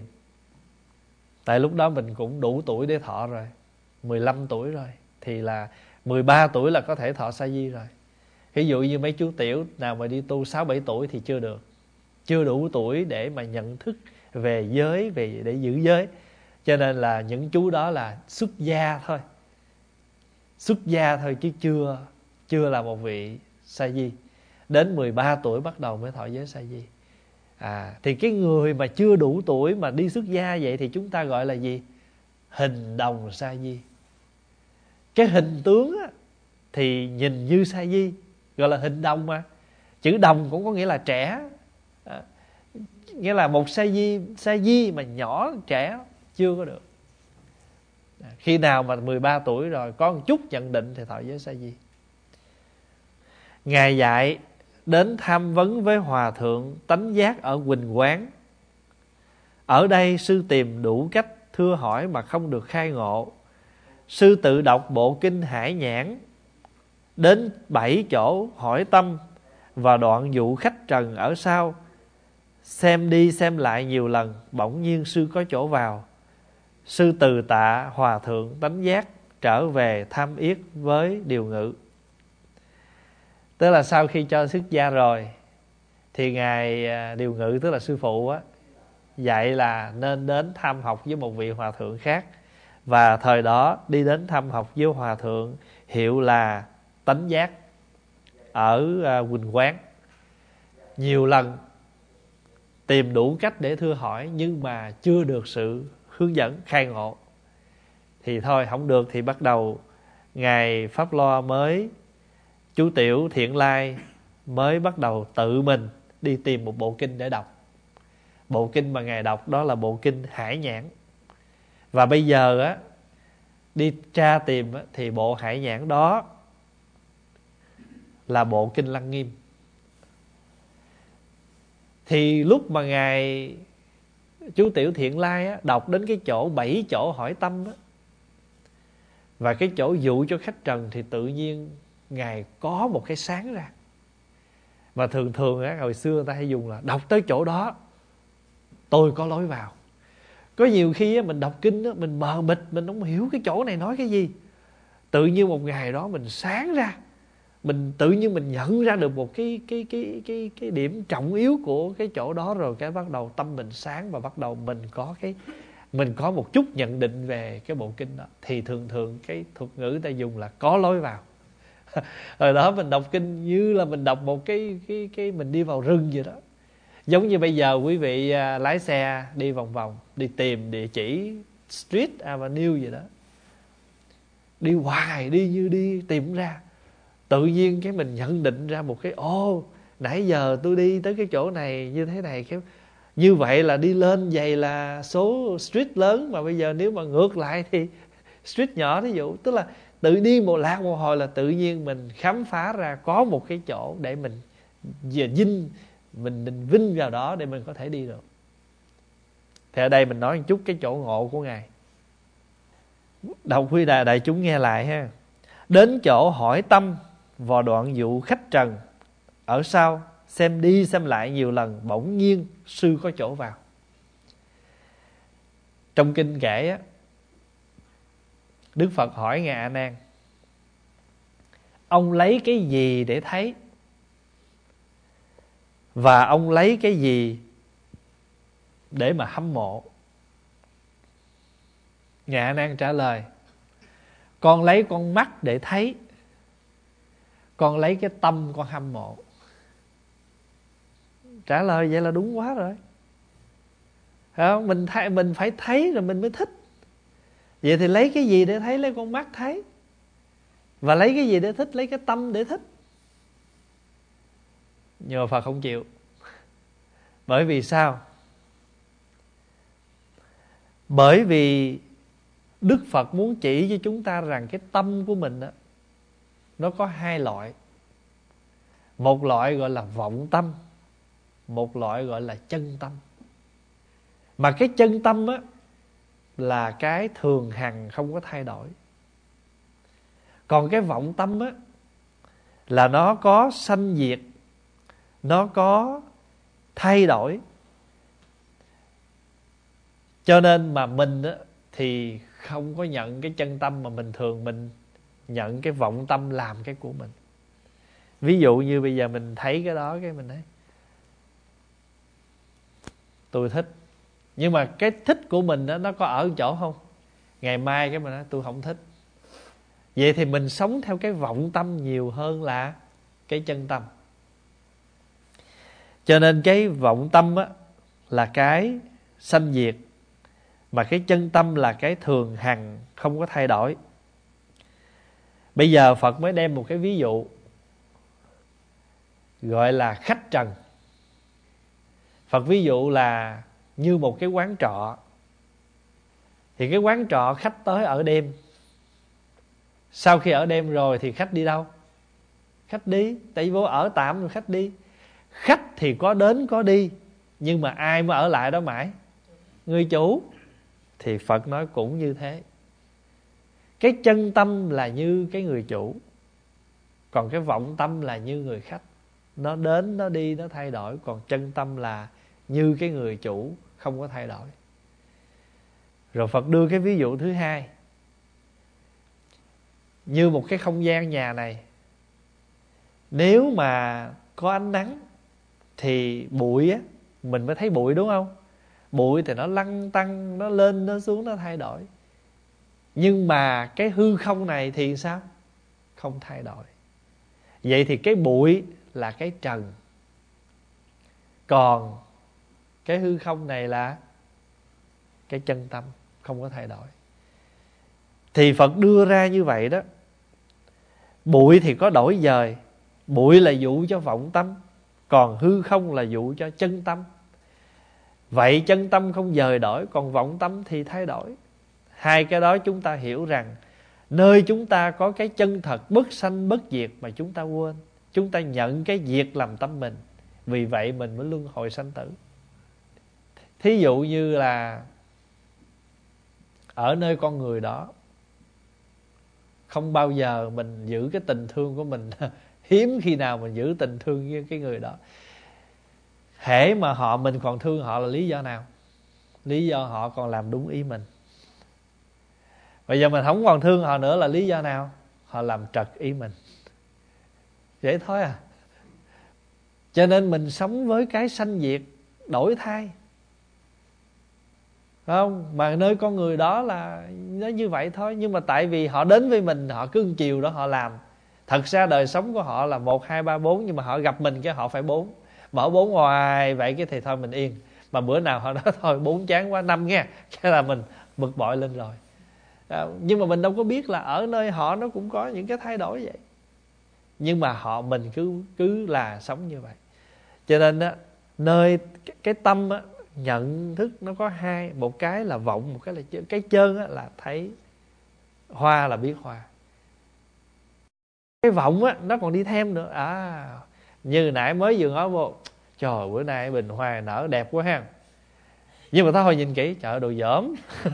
Tại lúc đó mình cũng đủ tuổi để thọ rồi, 15 tuổi rồi, thì là 13 tuổi là có thể thọ sa di rồi. Ví dụ như mấy chú tiểu nào mà đi tu 6-7 tuổi thì chưa được, chưa đủ tuổi để mà nhận thức về giới, để giữ giới. Cho nên là những chú đó là xuất gia thôi, chứ chưa là một vị sa di. Đến 13 tuổi bắt đầu mới thọ giới sa di. Thì cái người mà chưa đủ tuổi mà đi xuất gia vậy thì chúng ta gọi là gì? Hình đồng sa di. Cái hình tướng thì nhìn như sa di, gọi là hình đồng mà. Chữ đồng cũng có nghĩa là trẻ. Nghĩa là một sa di mà nhỏ trẻ chưa có được. Khi nào mà 13 tuổi rồi có một chút nhận định thì thọ giới sa di. Ngài dạy đến tham vấn với Hòa Thượng Tánh Giác ở Quỳnh Quán. Ở đây sư tìm đủ cách thưa hỏi mà không được khai ngộ. Sư tự đọc bộ kinh Hải Nhãn, đến 7 chỗ hỏi tâm và đoạn dụ khách trần ở sau. Xem đi xem lại nhiều lần, bỗng nhiên sư có chỗ vào. Sư từ tạ Hòa Thượng Tánh Giác, trở về thăm yết với Điều Ngự. Tức là sau khi cho xuất gia rồi thì ngài Điều Ngự, tức là sư phụ dạy là nên đến thăm học với một vị hòa thượng khác. Và thời đó đi đến thăm học với hòa thượng hiệu là Tánh Giác ở Quỳnh Quán. Nhiều lần tìm đủ cách để thưa hỏi, nhưng mà chưa được sự hướng dẫn khai ngộ. Thì thôi không được thì bắt đầu ngài Pháp Loa mới, chú tiểu Thiện Lai mới bắt đầu tự mình đi tìm một bộ kinh để đọc. Bộ kinh mà ngài đọc đó là bộ kinh Hải Nhãn. Và bây giờ đi tra tìm thì bộ Hải Nhãn đó là bộ kinh Lăng Nghiêm. Thì lúc mà Ngài chú Tiểu Thiện Lai á, đọc đến cái chỗ 7 chỗ hỏi tâm á, và cái chỗ dụ cho khách trần, thì tự nhiên Ngài có một cái sáng ra. Và thường thường á, hồi xưa người ta hay dùng là đọc tới chỗ đó tôi có lối vào. Có nhiều khi á, mình đọc kinh á, mình mờ mịt, mình không hiểu cái chỗ này nói cái gì. Tự nhiên một ngày đó mình sáng ra, mình tự nhiên mình nhận ra được một cái điểm trọng yếu của cái chỗ đó, rồi cái bắt đầu tâm mình sáng, và bắt đầu mình có một chút nhận định về cái bộ kinh đó. Thì thường thường cái thuật ngữ ta dùng là có lối vào. Hồi đó mình đọc kinh như là mình đọc một cái mình đi vào rừng vậy đó. Giống như bây giờ quý vị lái xe đi vòng vòng, đi tìm địa chỉ Street Avenue vậy đó, đi hoài, đi như đi tìm ra. Tự nhiên cái mình nhận định ra một cái nãy giờ tôi đi tới cái chỗ này như thế này, như vậy là đi lên vậy là số street lớn, mà bây giờ nếu mà ngược lại thì street nhỏ. Thí dụ tức là tự đi một hồi là tự nhiên mình khám phá ra có một cái chỗ để mình vinh vào đó để mình có thể đi được. Thì ở đây mình nói một chút cái chỗ ngộ của Ngài. Đọc quý đại chúng nghe lại ha. Đến chỗ hỏi tâm vào đoạn dụ khách trần, ở sau xem đi xem lại nhiều lần, bỗng nhiên sư có chỗ vào. Trong kinh kể á, Đức Phật hỏi Ngài A Nan: ông lấy cái gì để thấy? Và ông lấy cái gì để mà hâm mộ? Ngài A Nan trả lời: con lấy con mắt để thấy, con lấy cái tâm con hâm mộ. Trả lời vậy là đúng quá rồi. Không? Mình phải thấy rồi mình mới thích. Vậy thì lấy cái gì để thấy? Lấy con mắt thấy. Và lấy cái gì để thích? Lấy cái tâm để thích. Nhưng mà Phật không chịu. Bởi vì sao? Bởi vì Đức Phật muốn chỉ cho chúng ta rằng cái tâm của mình đó, nó có hai loại. Một loại gọi là vọng tâm, một loại gọi là chân tâm. Mà cái chân tâm á là cái thường hằng không có thay đổi. Còn cái vọng tâm á là nó có sanh diệt, nó có thay đổi. Cho nên mà mình á thì không có nhận cái chân tâm, mà mình nhận cái vọng tâm làm cái của mình. Ví dụ như bây giờ mình thấy cái đó, cái mình nói tôi thích. Nhưng mà cái thích của mình đó, nó có ở chỗ không? Ngày mai cái mình nói tôi không thích. Vậy thì mình sống theo cái vọng tâm nhiều hơn là cái chân tâm. Cho nên cái vọng tâm á là cái sanh diệt, mà cái chân tâm là cái thường hằng không có thay đổi. Bây giờ Phật mới đem một cái ví dụ gọi là khách trần. Phật ví dụ là như một cái quán trọ. Thì cái quán trọ khách tới ở đêm. Sau khi ở đêm rồi thì khách đi đâu? Khách đi, tại vì vô ở tạm rồi khách đi. Khách thì có đến có đi, nhưng mà ai mới ở lại đó mãi? Người chủ. Thì Phật nói cũng như thế. Cái chân tâm là như cái người chủ, còn cái vọng tâm là như người khách. Nó đến, nó đi, nó thay đổi. Còn chân tâm là như cái người chủ, không có thay đổi. Rồi Phật đưa cái ví dụ thứ hai. Như một cái không gian nhà này, nếu mà có ánh nắng thì bụi á, mình mới thấy bụi đúng không? Bụi thì nó lăn tăn, nó lên, nó xuống, nó thay đổi. Nhưng mà cái hư không này thì sao? Không thay đổi. Vậy thì cái bụi là cái trần, còn cái hư không này là cái chân tâm, không có thay đổi. Thì Phật đưa ra như vậy đó. Bụi thì có đổi dời. Bụi là dụ cho vọng tâm, còn hư không là dụ cho chân tâm. Vậy chân tâm không dời đổi, còn vọng tâm thì thay đổi. Hai cái đó chúng ta hiểu rằng nơi chúng ta có cái chân thật bất sanh bất diệt mà chúng ta quên. Chúng ta nhận cái diệt làm tâm mình, Vì vậy mình mới luân hồi sanh tử. Thí dụ như là ở nơi con người đó, không bao giờ mình giữ cái tình thương của mình hiếm khi nào mình giữ tình thương với cái người đó. Hễ mà mình còn thương họ là lý do nào? Lý do họ còn làm đúng ý mình. Bây giờ mình không còn thương họ nữa là lý do nào? Họ làm trật ý mình. Vậy thôi à. Cho nên mình sống với cái sanh diệt đổi thay, không? Mà nơi con người đó là nó như vậy thôi. Nhưng mà tại vì họ đến với mình, họ cứ chiều đó họ làm. Thật ra đời sống của họ là 1, 2, 3, 4. Nhưng mà họ gặp mình cái họ phải 4. Mở 4 hoài vậy cái thì thôi mình yên. Mà bữa nào họ nói thôi 4 chán quá, 5 nghe, cái là mình bực bội lên rồi. Nhưng mà mình đâu có biết là ở nơi họ nó cũng có những cái thay đổi vậy. Nhưng mà mình cứ là sống như vậy. Cho nên á, nơi cái tâm á, nhận thức nó có hai. Một cái là vọng, một cái là chân. Cái chân á, là thấy hoa là biết hoa. Cái vọng á, nó còn đi thêm nữa. Như nãy mới vừa nói vô, trời bữa nay bình hoa nở đẹp quá ha. Nhưng mà thôi nhìn kỹ, trời đồ dởm.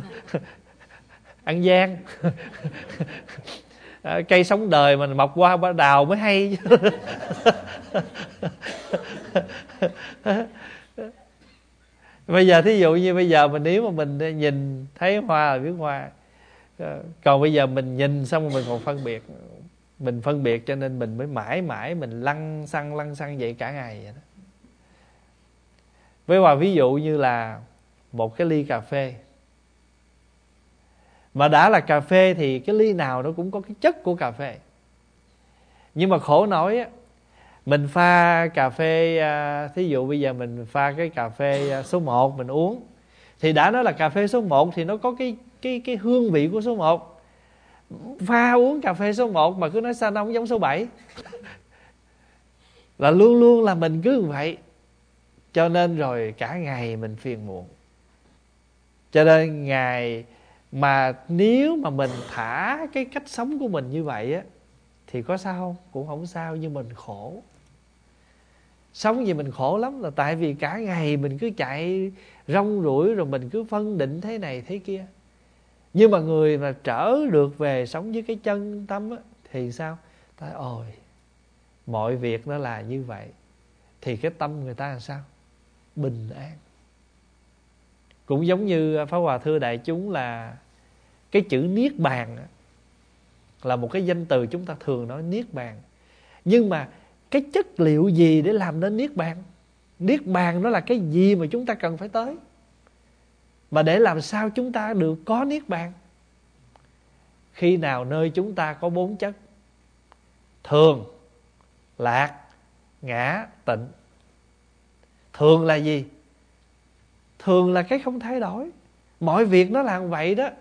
Ăn gian. Cây sống đời mình mọc qua ba đào mới hay. Bây giờ thí dụ như bây giờ nếu mà mình nhìn thấy hoa là biết hoa. Còn bây giờ mình nhìn xong rồi mình còn phân biệt. Mình phân biệt cho nên mình mới mãi mãi mình lăn xăng vậy cả ngày vậy đó. Với ví dụ như là một cái ly cà phê. Mà đã là cà phê thì cái ly nào nó cũng có cái chất của cà phê. Nhưng mà khổ nổi á, mình pha cà phê, thí dụ bây giờ mình pha cái cà phê số 1 mình uống. Thì đã nói là cà phê số 1 thì nó có cái hương vị của số 1. Pha uống cà phê số 1 mà cứ nói sao nó không giống số 7. Là luôn luôn là mình cứ vậy. Cho nên rồi cả ngày mình phiền muộn. Cho nên ngày mà nếu mà mình thả cái cách sống của mình như vậy á, thì có sao không? Cũng không sao, nhưng mình khổ. Sống gì mình khổ lắm là tại vì cả ngày mình cứ chạy rong ruổi, rồi mình cứ phân định thế này thế kia. Nhưng mà người mà trở được về sống với cái chân tâm á, thì sao? Ta ôi, mọi việc nó là như vậy. Thì cái tâm người ta là sao? Bình an. Cũng giống như Pháp Hòa thưa đại chúng là cái chữ niết bàn là một cái danh từ chúng ta thường nói niết bàn. Nhưng mà cái chất liệu gì để làm nên niết bàn? Niết bàn nó là cái gì mà chúng ta cần phải tới? Mà để làm sao chúng ta được có niết bàn? Khi nào nơi chúng ta có 4 chất: thường, lạc, ngã, tịnh. Thường là gì? Thường là cái không thay đổi. Mọi việc nó là vậy đó.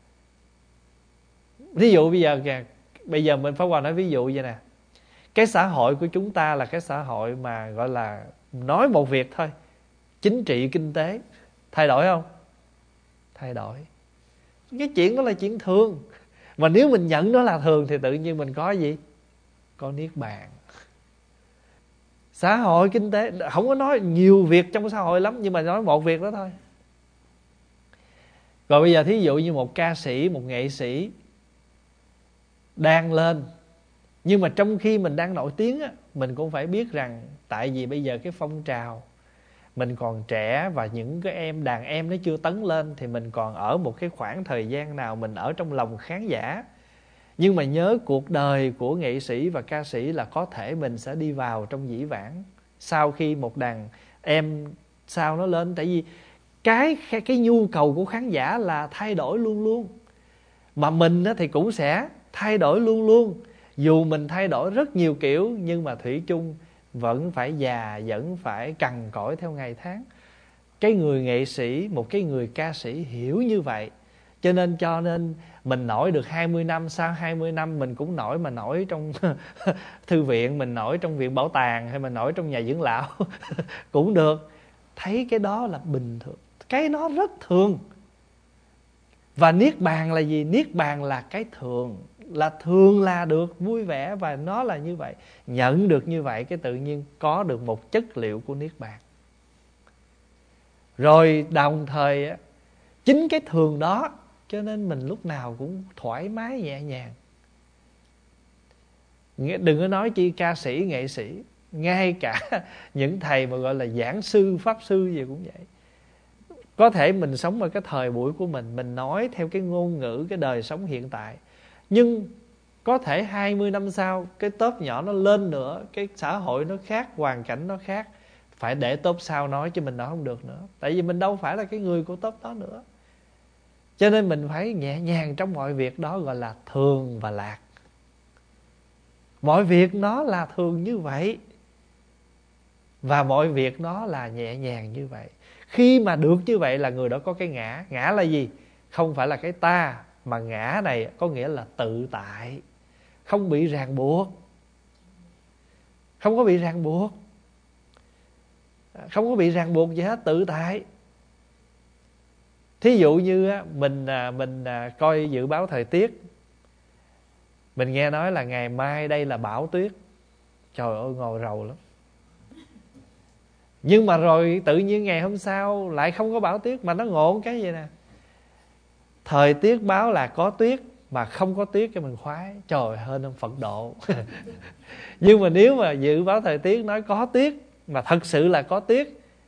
Ví dụ bây giờ mình Pháp Hòa nói ví dụ vậy nè. Cái xã hội của chúng ta là cái xã hội mà gọi là nói một việc thôi. Chính trị, kinh tế. Thay đổi không? Thay đổi. Cái chuyện đó là chuyện thường. Mà nếu mình nhận nó là thường thì tự nhiên mình có gì? Có niết bàn. Xã hội, kinh tế, không có nói nhiều việc trong xã hội lắm, nhưng mà nói một việc đó thôi. Rồi bây giờ thí dụ như một ca sĩ, một nghệ sĩ đang lên, nhưng mà trong khi mình đang nổi tiếng á, mình cũng phải biết rằng tại vì bây giờ cái phong trào mình còn trẻ và những cái đàn em nó chưa tấn lên, thì mình còn ở một cái khoảng thời gian nào mình ở trong lòng khán giả. Nhưng mà nhớ cuộc đời của nghệ sĩ và ca sĩ là có thể mình sẽ đi vào trong dĩ vãng sau khi một đàn em sau nó lên. Tại vì cái nhu cầu của khán giả là thay đổi luôn luôn. Mà mình thì cũng sẽ thay đổi luôn luôn. Dù mình thay đổi rất nhiều kiểu, nhưng mà thủy chung vẫn phải già, vẫn phải cằn cỗi theo ngày tháng. Cái người nghệ sĩ, một cái người ca sĩ hiểu như vậy. Cho nên mình nổi được 20 năm, sau 20 năm mình cũng nổi, mà nổi trong thư viện, mình nổi trong viện bảo tàng, hay mình nổi trong nhà dưỡng lão cũng được. Thấy cái đó là bình thường. Cái nó rất thường. Và niết bàn là gì? Niết bàn là cái thường. là thường là được vui vẻ, và nó là như vậy. Nhận được như vậy, cái tự nhiên có được một chất liệu của Niết Bàn. Rồi đồng thời á, chính cái thường đó cho nên mình lúc nào cũng thoải mái nhẹ nhàng. Đừng có nói chi ca sĩ, nghệ sĩ, ngay cả những thầy mà gọi là giảng sư, pháp sư gì cũng vậy. Có thể mình sống ở cái thời buổi của mình nói theo cái ngôn ngữ, cái đời sống hiện tại. Nhưng có thể 20 năm sau, cái tốp nhỏ nó lên nữa, cái xã hội nó khác, hoàn cảnh nó khác, phải để tốp sau nói, chứ mình nói không được nữa. Tại vì mình đâu phải là cái người của tốp đó nữa. Cho nên mình phải nhẹ nhàng trong mọi việc đó, gọi là thường và lạc. Mọi việc nó là thường như vậy, và mọi việc nó là nhẹ nhàng như vậy. Khi mà được như vậy là người đó có cái ngã. Ngã là gì? Không phải là cái ta, mà ngã này có nghĩa là tự tại, không bị ràng buộc. Không có bị ràng buộc, không có bị ràng buộc gì hết, tự tại. Thí dụ như mình coi dự báo thời tiết, mình nghe nói là ngày mai đây là bão tuyết. Trời ơi, ngồi rầu lắm. Nhưng mà rồi tự nhiên ngày hôm sau lại không có bão tuyết. Mà nó ngộ cái gì nè, thời tiết báo là có tuyết mà không có tuyết cho mình khoái. Trời, hơn ông Phật độ. Nhưng mà nếu mà dự báo thời tiết nói có tuyết mà thật sự là có tuyết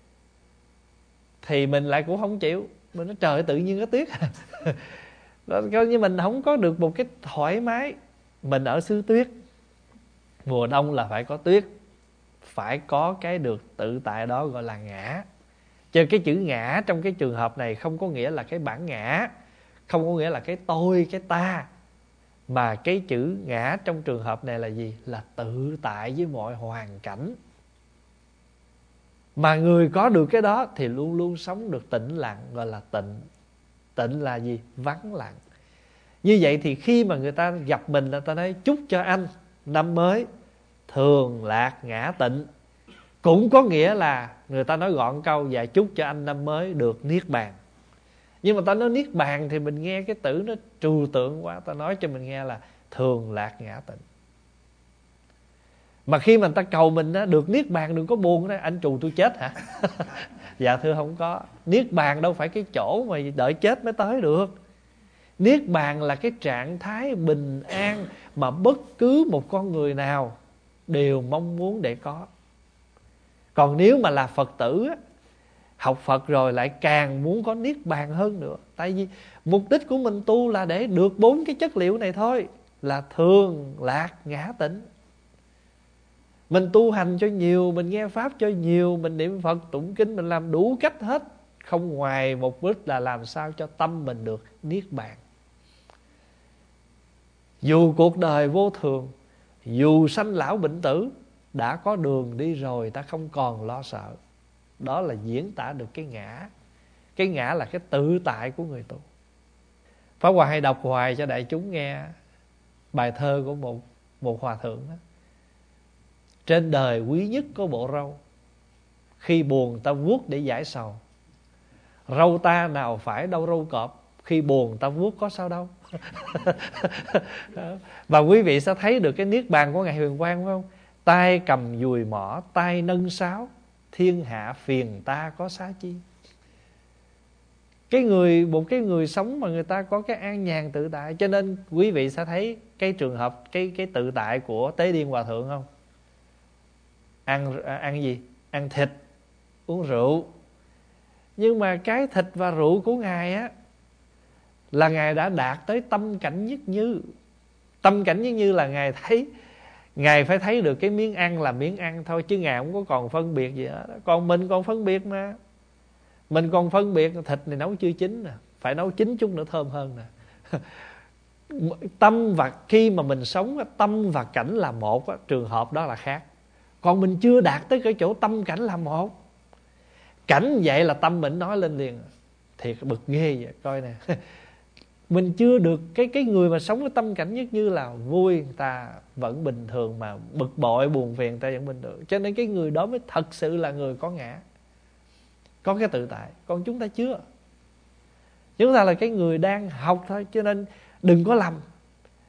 thì mình lại cũng không chịu. Mình nói trời ơi, tự nhiên có tuyết. Đó, coi như mình không có được một cái thoải mái. Mình ở xứ tuyết, mùa đông là phải có tuyết, phải có cái được tự tại đó, gọi là ngã. Cho cái chữ ngã trong cái trường hợp này không có nghĩa là cái bản ngã, không có nghĩa là cái tôi, cái ta, mà cái chữ ngã trong trường hợp này là gì? Là tự tại với mọi hoàn cảnh. Mà người có được cái đó thì luôn luôn sống được tĩnh lặng, gọi là tịnh. Tịnh là gì? Vắng lặng. Như vậy thì khi mà người ta gặp mình, người ta nói chúc cho anh năm mới thường lạc ngã tịnh, cũng có nghĩa là người ta nói gọn câu và chúc cho anh năm mới được niết bàn. Nhưng mà ta nói niết bàn thì mình nghe cái từ nó trừu tượng quá. Ta nói cho mình nghe là thường lạc ngã tịnh. Mà khi mà người ta cầu mình á, được niết bàn đừng có buồn đó. Anh trù tôi chết hả? Dạ thưa không có. Niết bàn đâu phải cái chỗ mà đợi chết mới tới được. Niết bàn là cái trạng thái bình an mà bất cứ một con người nào đều mong muốn để có. Còn nếu mà là Phật tử á, học Phật rồi lại càng muốn có niết bàn hơn nữa. Tại vì mục đích của mình tu là để được 4 cái chất liệu này thôi, là thường, lạc, ngã, tịnh. Mình tu hành cho nhiều, mình nghe Pháp cho nhiều, mình niệm Phật, tụng kinh, mình làm đủ cách hết, không ngoài mục đích là làm sao cho tâm mình được niết bàn. Dù cuộc đời vô thường, dù sanh lão bệnh tử, đã có đường đi rồi, ta không còn lo sợ. Đó là diễn tả được cái ngã. Cái ngã là cái tự tại của người tu. Pháp Hòa hay đọc hoài cho đại chúng nghe bài thơ của một hòa thượng đó. Trên đời quý nhất có bộ râu, khi buồn ta vuốt để giải sầu. Râu ta nào phải đâu râu cọp, khi buồn ta vuốt có sao đâu. Và quý vị sẽ thấy được cái niết bàn của Ngài Huyền Quang, phải không? Tay cầm dùi mỏ, tay nâng sáo, thiên hạ phiền ta có xá chi. Một cái người sống mà người ta có cái an nhàn tự tại. Cho nên quý vị sẽ thấy cái trường hợp cái tự tại của Tế Điên Hòa Thượng không? Ăn gì? Ăn thịt, uống rượu. Nhưng mà cái thịt và rượu của Ngài á, là Ngài đã đạt tới tâm cảnh nhất như. Tâm cảnh nhất như là Ngài phải thấy được cái miếng ăn là miếng ăn thôi, chứ Ngài không có còn phân biệt gì hết. Còn mình còn phân biệt mà. Mình còn phân biệt thịt này nấu chưa chín nè, phải nấu chín chút nữa thơm hơn nè. Tâm và khi mà mình sống, tâm và cảnh là một, trường hợp đó là khác. Còn mình chưa đạt tới cái chỗ tâm cảnh là một. Cảnh vậy là tâm mình nói lên liền. Thiệt bực ghê vậy, coi nè. Mình chưa được cái người mà sống với tâm cảnh nhất như là vui, người ta vẫn bình thường, mà bực bội buồn phiền người ta vẫn bình thường. Cho nên cái người đó mới thật sự là người có ngã, có cái tự tại. Còn chúng ta chưa. Chúng ta là cái người đang học thôi. Cho nên đừng có lầm.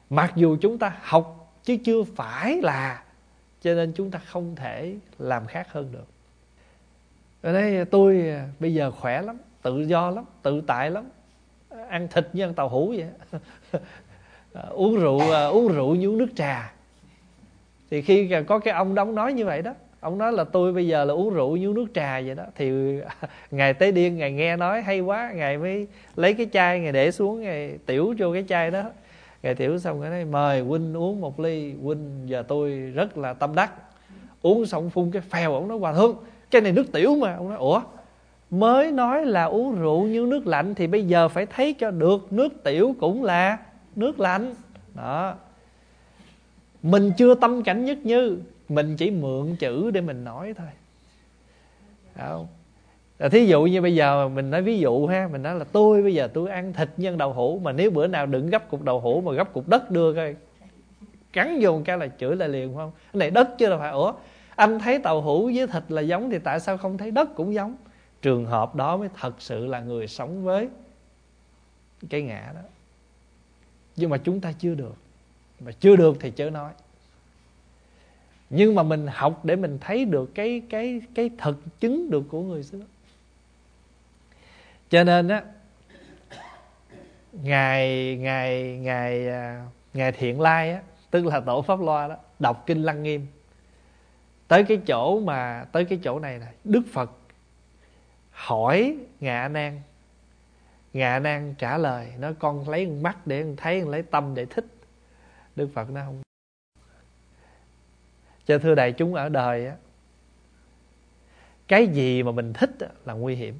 Mặc dù chúng ta học chứ chưa phải là, cho nên chúng ta không thể làm khác hơn được. Ở đây tôi bây giờ khỏe lắm, tự do lắm, tự tại lắm, ăn thịt như ăn tàu hũ vậy. uống rượu như uống nước trà. Thì khi có cái ông đó, ông nói như vậy đó, ông nói là tôi bây giờ là uống rượu như uống nước trà vậy đó. Thì Ngài Tế Điên, Ngài nghe nói hay quá, Ngài mới lấy cái chai, Ngài để xuống, Ngài tiểu vô cái chai đó. Ngài tiểu xong Ngài nói mời huynh uống một ly, huynh giờ tôi rất là tâm đắc. Uống xong phun cái phèo, ông nói hòa thượng cái này nước tiểu mà. Ông nói ủa, mới nói là uống rượu như nước lạnh thì bây giờ phải thấy cho được nước tiểu cũng là nước lạnh đó. Mình chưa tâm cảnh nhất như, mình chỉ mượn chữ để mình nói thôi. Không? Thí dụ như bây giờ mình nói ví dụ ha, mình nói là tôi bây giờ tôi ăn thịt nhân đậu hũ, mà nếu bữa nào đừng gấp cục đậu hũ mà gấp cục đất đưa coi, cắn vô một cái là chửi lại liền, không? Cái này đất chứ đâu phải. Ủa, anh thấy tàu hũ với thịt là giống thì tại sao không thấy đất cũng giống? Trường hợp đó mới thật sự là người sống với cái ngã đó. Nhưng mà chúng ta chưa được. Mà chưa được thì chớ nói. Nhưng mà mình học để mình thấy được cái thực chứng được của người xưa. Cho nên á, ngài Thiện Lai á, tức là tổ Pháp Loa đó, đọc kinh Lăng Nghiêm tới cái chỗ này nè, Đức Phật hỏi Ngài A Nan. Ngài A Nan trả lời, nói con lấy mắt để thấy, lấy tâm để thích. Đức Phật nói không. Cho thưa đại chúng, ở đời á, cái gì mà mình thích á, là nguy hiểm.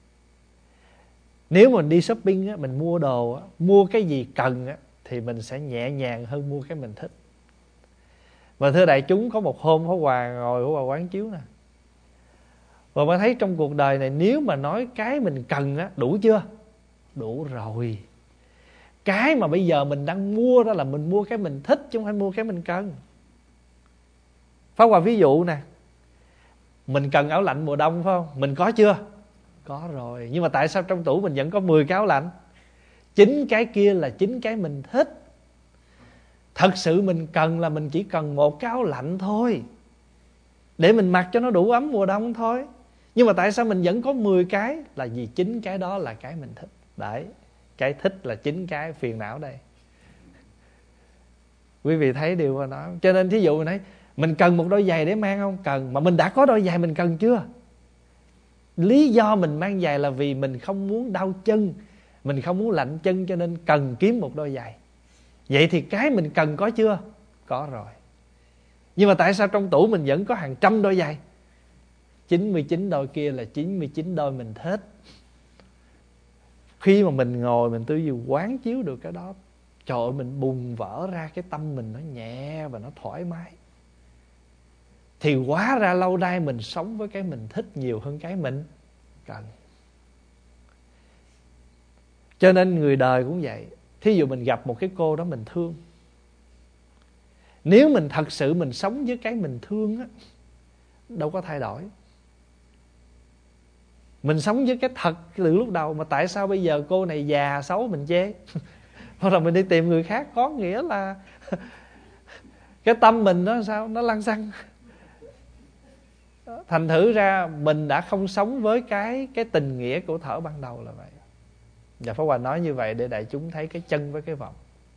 Nếu mình đi shopping á, mình mua đồ á, mua cái gì cần á, thì mình sẽ nhẹ nhàng hơn mua cái mình thích. Và thưa đại chúng, có một hôm Pháp Hòa ngồi Pháp Hòa quán chiếu nè, và mới thấy trong cuộc đời này, nếu mà nói cái mình cần á, đủ chưa? Đủ rồi. Cái mà bây giờ mình đang mua đó là mình mua cái mình thích, chứ không phải mua cái mình cần. Pháp Hòa ví dụ nè, mình cần áo lạnh mùa đông phải không? Mình có chưa? Có rồi. Nhưng mà tại sao trong tủ mình vẫn có 10 cái áo lạnh? Chính cái kia là chính cái mình thích. Thật sự mình cần là mình chỉ cần một cái áo lạnh thôi, để mình mặc cho nó đủ ấm mùa đông thôi. Nhưng mà tại sao mình vẫn có 10 cái? Là vì chính cái đó là cái mình thích. Đấy, cái thích là chính cái phiền não đây. Quý vị thấy điều mà nói. Cho nên thí dụ mình nói mình cần một đôi giày để mang không? Cần. Mà mình đã có đôi giày mình cần chưa? Lý do mình mang giày là vì mình không muốn đau chân, mình không muốn lạnh chân, cho nên cần kiếm một đôi giày. Vậy thì cái mình cần có chưa? Có rồi. Nhưng mà tại sao trong tủ mình vẫn có hàng trăm đôi giày? 99 đôi kia là 99 đôi mình thích. Khi mà mình ngồi mình tư duy quán chiếu được cái đó, trời ơi, mình bùng vỡ ra, cái tâm mình nó nhẹ và nó thoải mái. Thì hóa ra lâu nay mình sống với cái mình thích nhiều hơn cái mình cần. Cho nên người đời cũng vậy. Thí dụ mình gặp một cái cô đó mình thương, nếu mình thật sự mình sống với cái mình thương á, đâu có thay đổi. Mình sống với cái thật từ lúc đầu. Mà tại sao bây giờ cô này già xấu mình chê hoặc là mình đi tìm người khác? Có nghĩa là cái tâm mình nó sao? Nó lăng xăng. Thành thử ra mình đã không sống với cái tình nghĩa của thở ban đầu là vậy. Và Pháp Hòa nói như vậy để đại chúng thấy cái chân với cái vọng.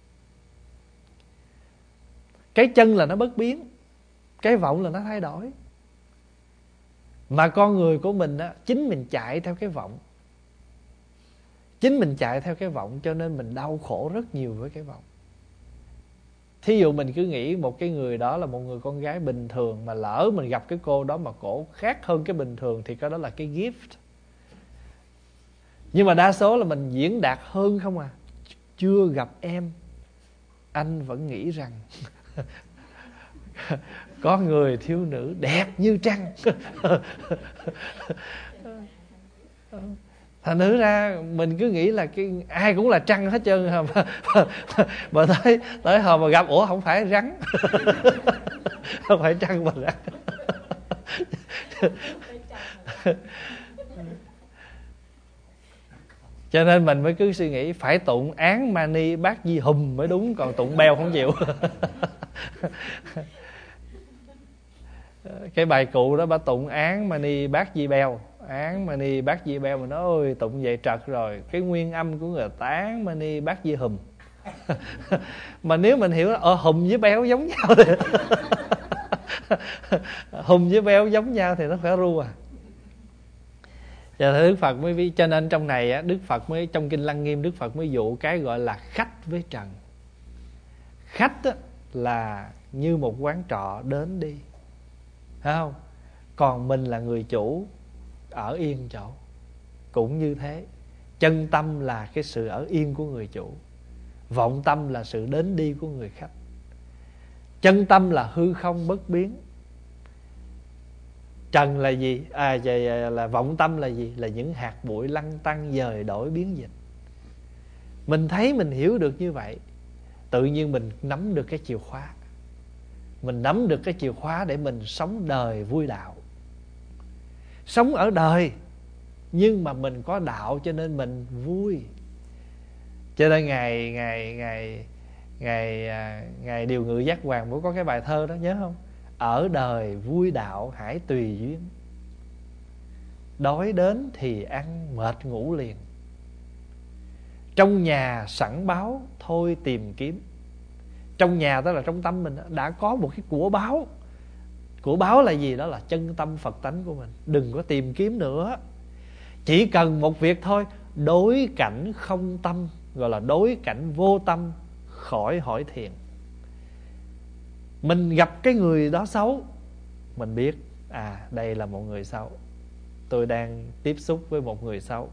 Cái chân là nó bất biến, cái vọng là nó thay đổi. Mà con người của mình á, chính mình chạy theo cái vọng. Chính mình chạy theo cái vọng cho nên mình đau khổ rất nhiều với cái vọng. Thí dụ mình cứ nghĩ một cái người đó là một người con gái bình thường, mà lỡ mình gặp cái cô đó mà cổ khác hơn cái bình thường, thì cái đó là cái gift. Nhưng mà đa số là mình diễn đạt hơn không à. Chưa gặp em, anh vẫn nghĩ rằng có người thiếu nữ đẹp như trăng. Thành thử ra mình cứ nghĩ là ai cũng là trăng hết trơn. Mà tới hồi mà gặp, ủa không phải rắn. Không phải trăng mà rắn. Cho nên mình mới cứ suy nghĩ phải tụng án mani bát di hùm mới đúng, còn tụng beo không chịu. Cái bài cụ đó bà tụng án mani bát di beo, án mani bát di beo, mà nói ôi tụng vậy trật rồi. Cái nguyên âm của người ta án mani bát di hùm. Mà nếu mình hiểu hùm với beo giống nhau thì hùm với beo giống nhau thì nó phải ru à. Cho nên Đức Phật mới, cho nên trong này á, Đức Phật mới, trong kinh Lăng Nghiêm, Đức Phật mới dụ cái gọi là khách với trần. Khách á, là như một quán trọ đến đi, phải không? Còn mình là người chủ, ở yên chỗ. Cũng như thế, chân tâm là cái sự ở yên của người chủ, vọng tâm là sự đến đi của người khách. Chân tâm là hư không bất biến. Trần là gì? Là vọng tâm là gì? Là những hạt bụi lăn tăn dời đổi biến dịch. Mình thấy mình hiểu được như vậy, tự nhiên mình nắm được cái chìa khóa. Mình nắm được cái chìa khóa để mình sống đời vui đạo. Sống ở đời nhưng mà mình có đạo cho nên mình vui. Cho nên Ngài Điều Ngự Giác Hoàng mới có cái bài thơ đó, nhớ không? Ở đời vui đạo hãy tùy duyên, đói đến thì ăn mệt ngủ liền. Trong nhà sẵn báo thôi tìm kiếm. Trong nhà đó là trong tâm mình đã có một cái của báo. Của báo là gì? Đó là chân tâm Phật tánh của mình. Đừng có tìm kiếm nữa. Chỉ cần một việc thôi, đối cảnh không tâm, gọi là đối cảnh vô tâm, khỏi hỏi thiền. Mình gặp cái người đó xấu, mình biết đây là một người xấu, tôi đang tiếp xúc với một người xấu.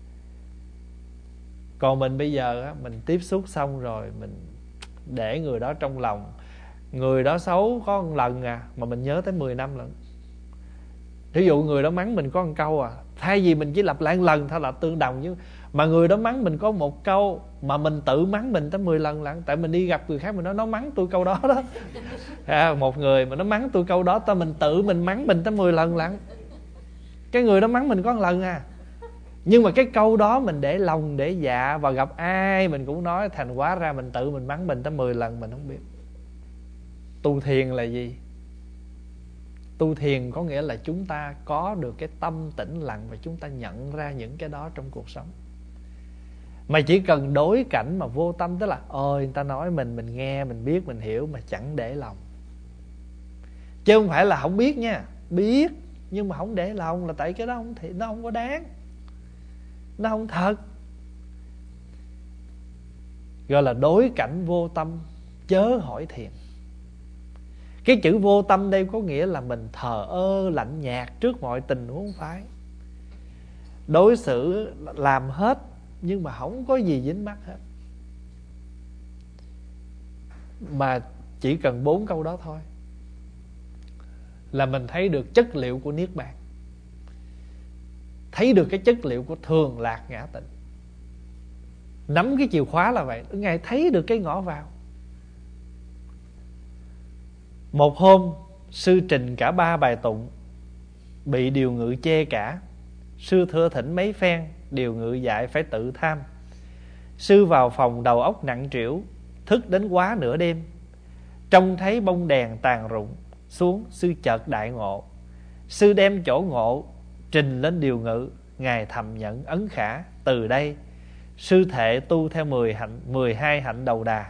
Còn mình bây giờ á, mình tiếp xúc xong rồi, mình để người đó trong lòng. Người đó xấu có một lần mà mình nhớ tới 10 năm lần. Ví dụ người đó mắng mình có một câu thay vì mình chỉ lặp lại một lần thôi là tương đồng, chứ mà người đó mắng mình có một câu mà mình tự mắng mình tới 10 lần lận. Tại mình đi gặp người khác, mình nói nó mắng tôi câu đó đó. Một người mà nó mắng tôi câu đó, mình tự mình mắng mình tới 10 lần lận. Cái người đó mắng mình có một lần nhưng mà cái câu đó mình để lòng để dạ, và gặp ai mình cũng nói, thành hóa ra mình tự mình mắng mình tới 10 lần mình không biết. Tu thiền là gì? Tu thiền có nghĩa là chúng ta có được cái tâm tĩnh lặng, và chúng ta nhận ra những cái đó trong cuộc sống. Mà chỉ cần đối cảnh mà vô tâm, tức là người ta nói mình nghe, mình biết, mình hiểu, mà chẳng để lòng. Chứ không phải là không biết nha, biết nhưng mà không để lòng, là tại cái đó nó không có đáng, nó không thật. Gọi là đối cảnh vô tâm, chớ hỏi thiền. Cái chữ vô tâm đây có nghĩa là mình thờ ơ lạnh nhạt trước mọi tình huống phái, đối xử làm hết nhưng mà không có gì dính mắc hết. Mà chỉ cần 4 câu đó thôi là mình thấy được chất liệu của Niết Bàn, thấy được cái chất liệu của thường lạc ngã tịnh. Nắm cái chìa khóa là vậy, Ngài thấy được cái ngõ vào. Một hôm sư trình cả 3 bài tụng, bị Điều Ngự chê cả. Sư thưa thỉnh mấy phen, Điều Ngự dạy phải tự tham. Sư vào phòng đầu óc nặng trĩu, thức đến quá nửa đêm. Trông thấy bông đèn tàn rụng xuống, sư chợt đại ngộ. Sư đem chỗ ngộ trình lên Điều Ngự. Ngài thầm nhận ấn khả. Từ đây sư thệ tu theo 12 hạnh đầu đà.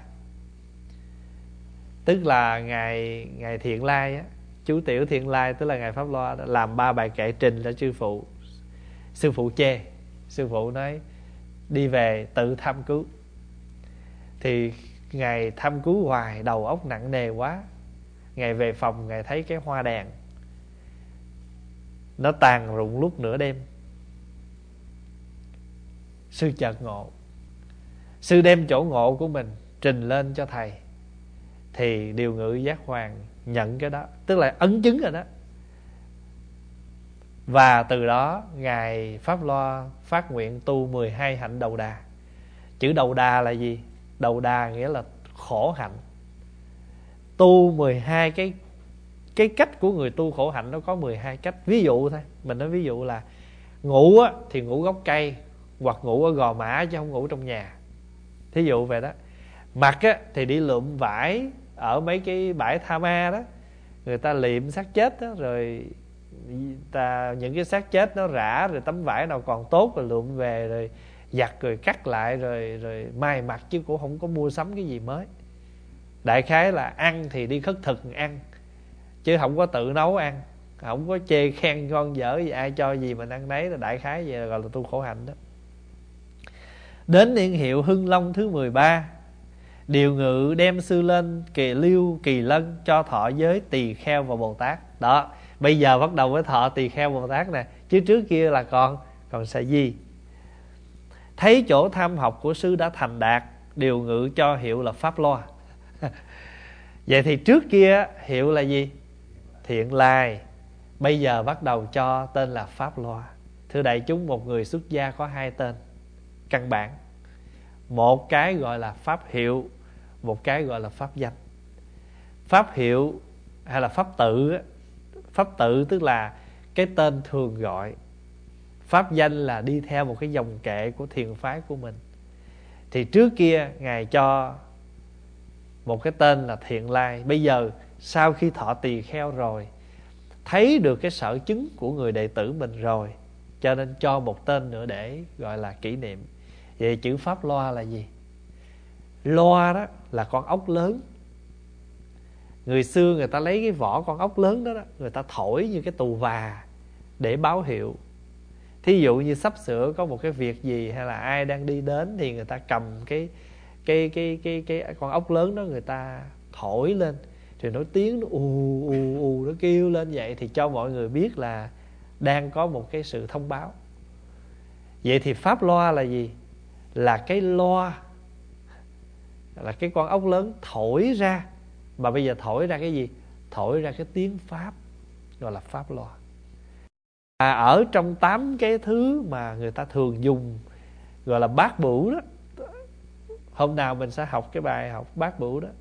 Tức là Ngài Thiện Lai á, chú tiểu Thiện Lai, tức là Ngài Pháp Loa đó, làm 3 bài kệ trình cho sư phụ. Sư phụ chê, sư phụ nói đi về tự thăm cứu. Thì Ngài thăm cứu hoài, đầu óc nặng nề quá. Ngài về phòng, Ngài thấy cái hoa đèn nó tàn rụng lúc nửa đêm. Sư chợt ngộ. Sư đem chỗ ngộ của mình trình lên cho thầy. Thì Điều Ngự Giác Hoàng nhận cái đó, tức là ấn chứng rồi đó. Và từ đó Ngài Pháp Loa phát nguyện tu 12 hạnh đầu đà. Chữ đầu đà là gì? Đầu đà nghĩa là khổ hạnh. Tu 12 cái cách của người tu khổ hạnh nó có 12 cách. Ví dụ thôi, mình nói ví dụ là ngủ á, thì ngủ gốc cây, hoặc ngủ ở Gò Mã chứ không ngủ trong nhà, thí dụ vậy đó. Mặc á, thì đi lượm vải ở mấy cái bãi tha ma đó, người ta liệm xác chết đó, rồi những cái xác chết nó rã, rồi tấm vải nào còn tốt rồi lượm về, rồi giặt rồi cắt lại, rồi may mặc, chứ cũng không có mua sắm cái gì mới. Đại khái là ăn thì đi khất thực ăn, chứ không có tự nấu ăn, không có chê khen ngon dở gì, ai cho gì mình ăn nấy. Là đại khái vậy, là gọi là tu khổ hạnh đó. Đến niên hiệu Hưng Long thứ 13, điều ngự đem sư lên Liêu Kỳ Lân cho thọ giới Tỳ Kheo và Bồ Tát. Đó, bây giờ bắt đầu với thọ Tỳ Kheo Bồ Tát nè, chứ trước kia là còn Sa Di. Thấy chỗ tham học của sư đã thành đạt, điều ngự cho hiệu là Pháp Loa. Vậy thì trước kia hiệu là gì? Thiện Lai. Bây giờ bắt đầu cho tên là Pháp Loa. Thưa đại chúng, một người xuất gia có hai tên căn bản. Một cái gọi là pháp hiệu, một cái gọi là pháp danh. Pháp hiệu hay là pháp tự, pháp tự tức là cái tên thường gọi. Pháp danh là đi theo một cái dòng kệ của thiền phái của mình. Thì trước kia Ngài cho một cái tên là Thiện Lai. Bây giờ sau khi thọ tỳ kheo rồi, thấy được cái sở chứng của người đệ tử mình rồi, cho nên cho một tên nữa để gọi là kỷ niệm. Vậy chữ Pháp Loa là gì? Loa đó là con ốc lớn. Người xưa người ta lấy cái vỏ con ốc lớn đó, người ta thổi như cái tù và để báo hiệu. Thí dụ như sắp sửa có một cái việc gì, hay là ai đang đi đến, thì người ta cầm cái con ốc lớn đó, người ta thổi lên, thì nó tiếng nó ù ù ù, nó kêu lên vậy, thì cho mọi người biết là đang có một cái sự thông báo. Vậy thì Pháp Loa là gì? Là cái loa, là cái con ốc lớn thổi ra. Mà bây giờ thổi ra cái gì? Thổi ra cái tiếng Pháp, gọi là Pháp Loa. Ở trong 8 cái thứ mà người ta thường dùng gọi là bát bửu đó, hôm nào mình sẽ học cái bài học bát bửu đó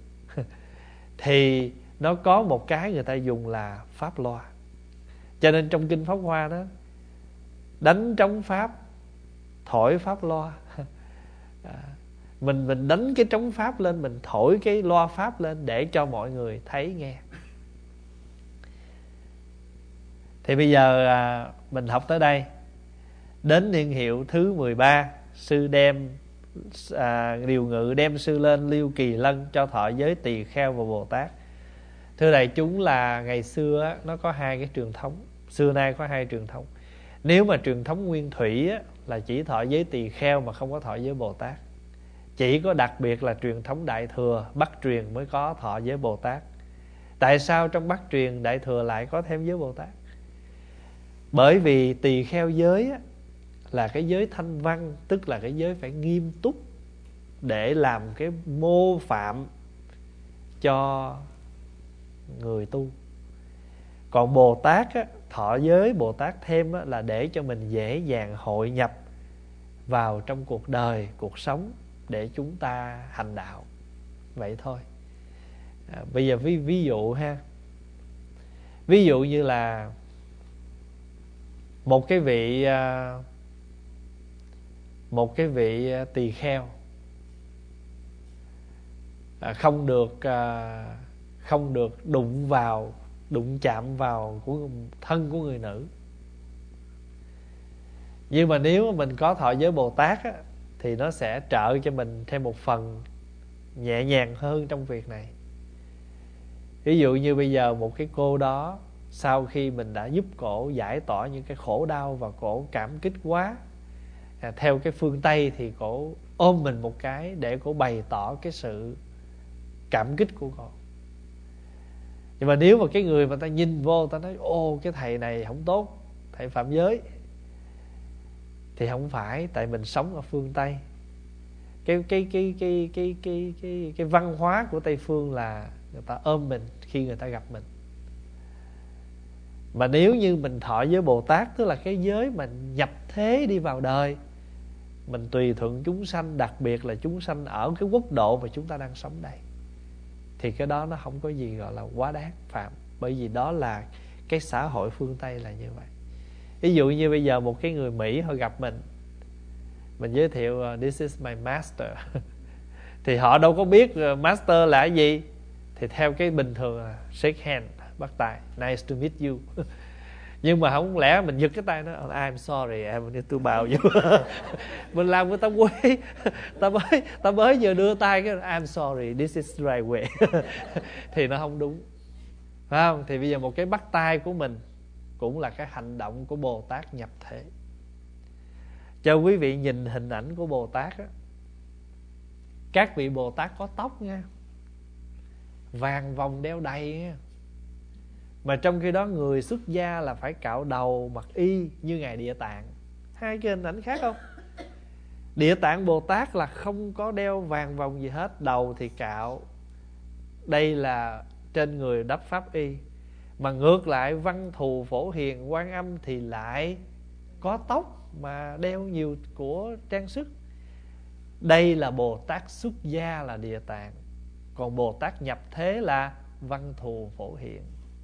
thì nó có một cái người ta dùng là Pháp Loa. Cho nên trong Kinh Pháp Hoa đó, đánh trống Pháp, thổi Pháp Loa. Mình đánh cái trống Pháp lên, mình thổi cái loa Pháp lên để cho mọi người thấy nghe. Thì bây giờ mình học tới đây. Đến niên hiệu thứ 13, sư đem điều ngự đem sư lên Liêu Kỳ Lân cho thọ giới Tỳ Kheo và Bồ Tát. Thưa đại chúng, là ngày xưa nó có hai cái truyền thống, xưa nay có hai truyền thống. Nếu mà truyền thống nguyên thủy là chỉ thọ giới Tỳ Kheo mà không có thọ giới Bồ Tát. Chỉ có đặc biệt là truyền thống Đại Thừa, Bắc truyền mới có thọ giới Bồ Tát. Tại sao trong Bắc truyền Đại Thừa lại có thêm giới Bồ Tát? Bởi vì tỳ kheo giới là cái giới thanh văn, tức là cái giới phải nghiêm túc để làm cái mô phạm cho người tu. Còn Bồ Tát thọ giới Bồ Tát thêm là để cho mình dễ dàng hội nhập vào trong cuộc đời, cuộc sống, để chúng ta hành đạo. Vậy thôi. Bây giờ ví dụ ha. Ví dụ như là một cái vị tỳ kheo không được đụng chạm vào của thân của người nữ. Nhưng mà nếu mà mình có thọ giới Bồ Tát thì nó sẽ trợ cho mình thêm một phần nhẹ nhàng hơn trong việc này. Ví dụ như bây giờ một cái cô đó, sau khi mình đã giúp cổ giải tỏa những cái khổ đau và cổ cảm kích quá, theo cái phương Tây thì cổ ôm mình một cái để cổ bày tỏ cái sự cảm kích của cổ. Nhưng mà nếu mà cái người mà ta nhìn vô, ta nói ô cái thầy này không tốt, thầy phạm giới, thì không phải, tại mình sống ở phương Tây. Cái văn hóa của Tây phương là người ta ôm mình khi người ta gặp mình. Mà nếu như mình thọ giới Bồ Tát, tức là cái giới mà nhập thế đi vào đời, mình tùy thuận chúng sanh, đặc biệt là chúng sanh ở cái quốc độ mà chúng ta đang sống đây, thì cái đó nó không có gì gọi là quá đáng phạm. Bởi vì đó là cái xã hội phương Tây là như vậy. Ví dụ như bây giờ một cái người Mỹ họ gặp mình, mình giới thiệu this is my master. Thì họ đâu có biết master là cái gì. Thì theo cái bình thường là shake hand, bắt tay, nice to meet you. Nhưng mà không lẽ mình giật cái tay nó, I'm sorry, em tôi bào vô. Mình làm người ta quê. Ta mới vừa đưa tay cái I'm sorry, this is the right way. Thì nó không đúng, phải không? Thì bây giờ một cái bắt tay của mình cũng là cái hành động của Bồ Tát nhập thế. Cho quý vị nhìn hình ảnh của Bồ Tát á, các vị Bồ Tát có tóc nha, vàng vòng đeo đầy nha. Mà trong khi đó người xuất gia là phải cạo đầu, mặc y như Ngài Địa Tạng. Hai cái hình ảnh khác không? Địa Tạng Bồ Tát là không có đeo vàng vòng gì hết, đầu thì cạo. Đây là trên người đắp pháp y. Mà ngược lại Văn Thù Phổ Hiền Quan Âm thì lại có tóc mà đeo nhiều của trang sức. Đây là Bồ Tát xuất gia là Địa Tạng, còn Bồ Tát nhập thế là Văn Thù Phổ Hiền.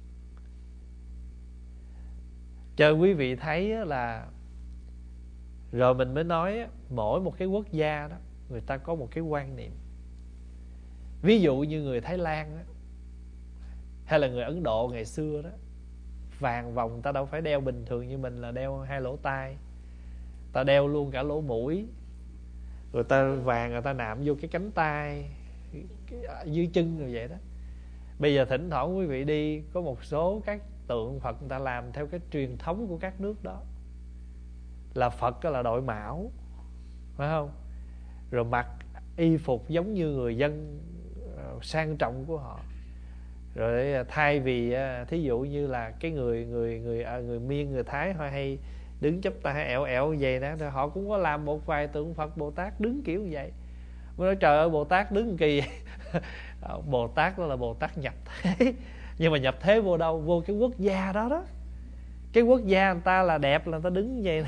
Cho quý vị thấy là rồi mình mới nói mỗi một cái quốc gia đó người ta có một cái quan niệm. Ví dụ như người Thái Lan đó, hay là người Ấn Độ ngày xưa đó, vàng vòng ta đâu phải đeo bình thường như mình là đeo 2 lỗ tai, ta đeo luôn cả lỗ mũi. Rồi ta vàng người ta nạm vô cái cánh tay, dưới chân rồi vậy đó. Bây giờ thỉnh thoảng quý vị đi, có một số các tượng Phật người ta làm theo cái truyền thống của các nước đó, là Phật là đội mão, phải không? Rồi mặc y phục giống như người dân sang trọng của họ. Rồi thay vì thí dụ như là cái người Miên, người Thái họ hay đứng chắp tay ẹo ẹo vậy đó, thì họ cũng có làm một vài tượng Phật Bồ Tát đứng kiểu như vậy. Mới nói trời ơi Bồ Tát đứng kỳ vậy. Bồ Tát đó là Bồ Tát nhập thế. Nhưng mà nhập thế vô đâu? Vô cái quốc gia đó đó. Cái quốc gia người ta là đẹp là người ta đứng như vậy.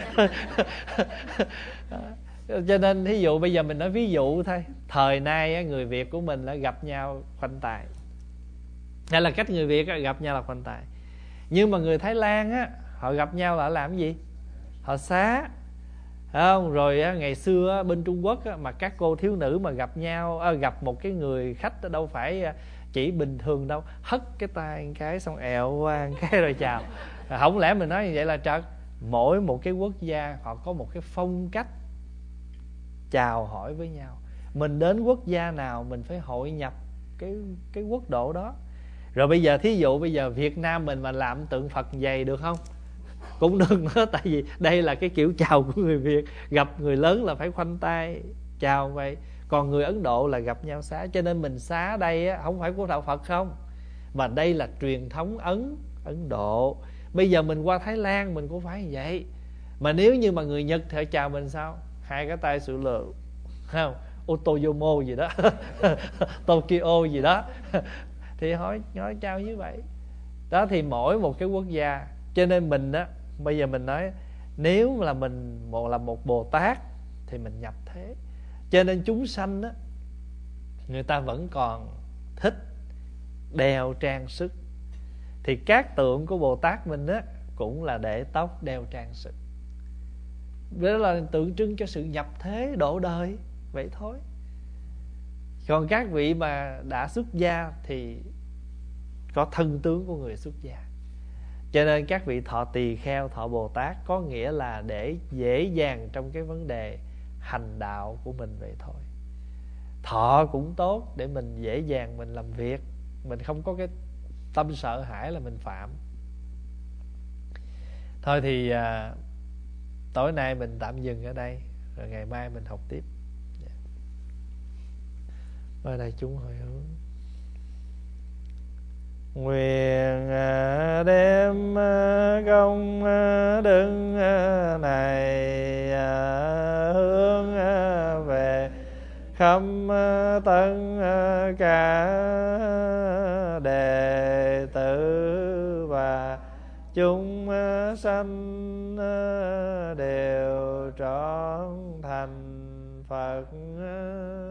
Cho nên thí dụ bây giờ mình nói ví dụ thôi, thời nay người Việt của mình là gặp nhau khoanh tay, hay là cách người Việt gặp nhau là khoanh tay. Nhưng mà người Thái Lan á, họ gặp nhau là làm cái gì? Họ xá, không? Rồi ngày xưa bên Trung Quốc mà các cô thiếu nữ mà gặp nhau, gặp một cái người khách đâu phải chỉ bình thường đâu, hất cái tay một cái xong ẹo qua một cái rồi chào. Không lẽ mình nói như vậy là trật? Mỗi một cái quốc gia họ có một cái phong cách chào hỏi với nhau. Mình đến quốc gia nào mình phải hội nhập cái quốc độ đó. Rồi bây giờ thí dụ bây giờ Việt Nam mình mà làm tượng Phật dày được không? Cũng được nữa. Tại vì đây là cái kiểu chào của người Việt, gặp người lớn là phải khoanh tay chào vậy. Còn người Ấn Độ là gặp nhau xá. Cho nên mình xá đây á, không phải của đạo Phật không, mà đây là truyền thống Ấn Độ. Bây giờ mình qua Thái Lan mình cũng phải như vậy. Mà nếu như mà người Nhật thì họ chào mình sao? Hai cái tay sự lượng, không? Otoyomo gì đó Tokyo gì đó thì họ nói chào như vậy đó. Thì mỗi một cái quốc gia. Cho nên mình á, bây giờ mình nói nếu là mình là một Bồ Tát thì mình nhập thế. Cho nên chúng sanh á, người ta vẫn còn thích đeo trang sức. Thì các tượng của Bồ Tát mình á cũng là để tóc, đeo trang sức. Đó là tượng trưng cho sự nhập thế độ đời, vậy thôi. Còn các vị mà đã xuất gia thì có thân tướng của người xuất gia. Cho nên các vị thọ tỳ kheo, thọ Bồ Tát có nghĩa là để dễ dàng trong cái vấn đề hành đạo của mình vậy thôi. Thọ cũng tốt để mình dễ dàng mình làm việc, mình không có cái tâm sợ hãi là mình phạm. Thôi thì tối nay mình tạm dừng ở đây, rồi ngày mai mình học tiếp. Ở đây chúng hồi hướng. Nguyện đem công đức này hướng về khắp tất cả đệ tử và chúng sanh đều trọn thành Phật.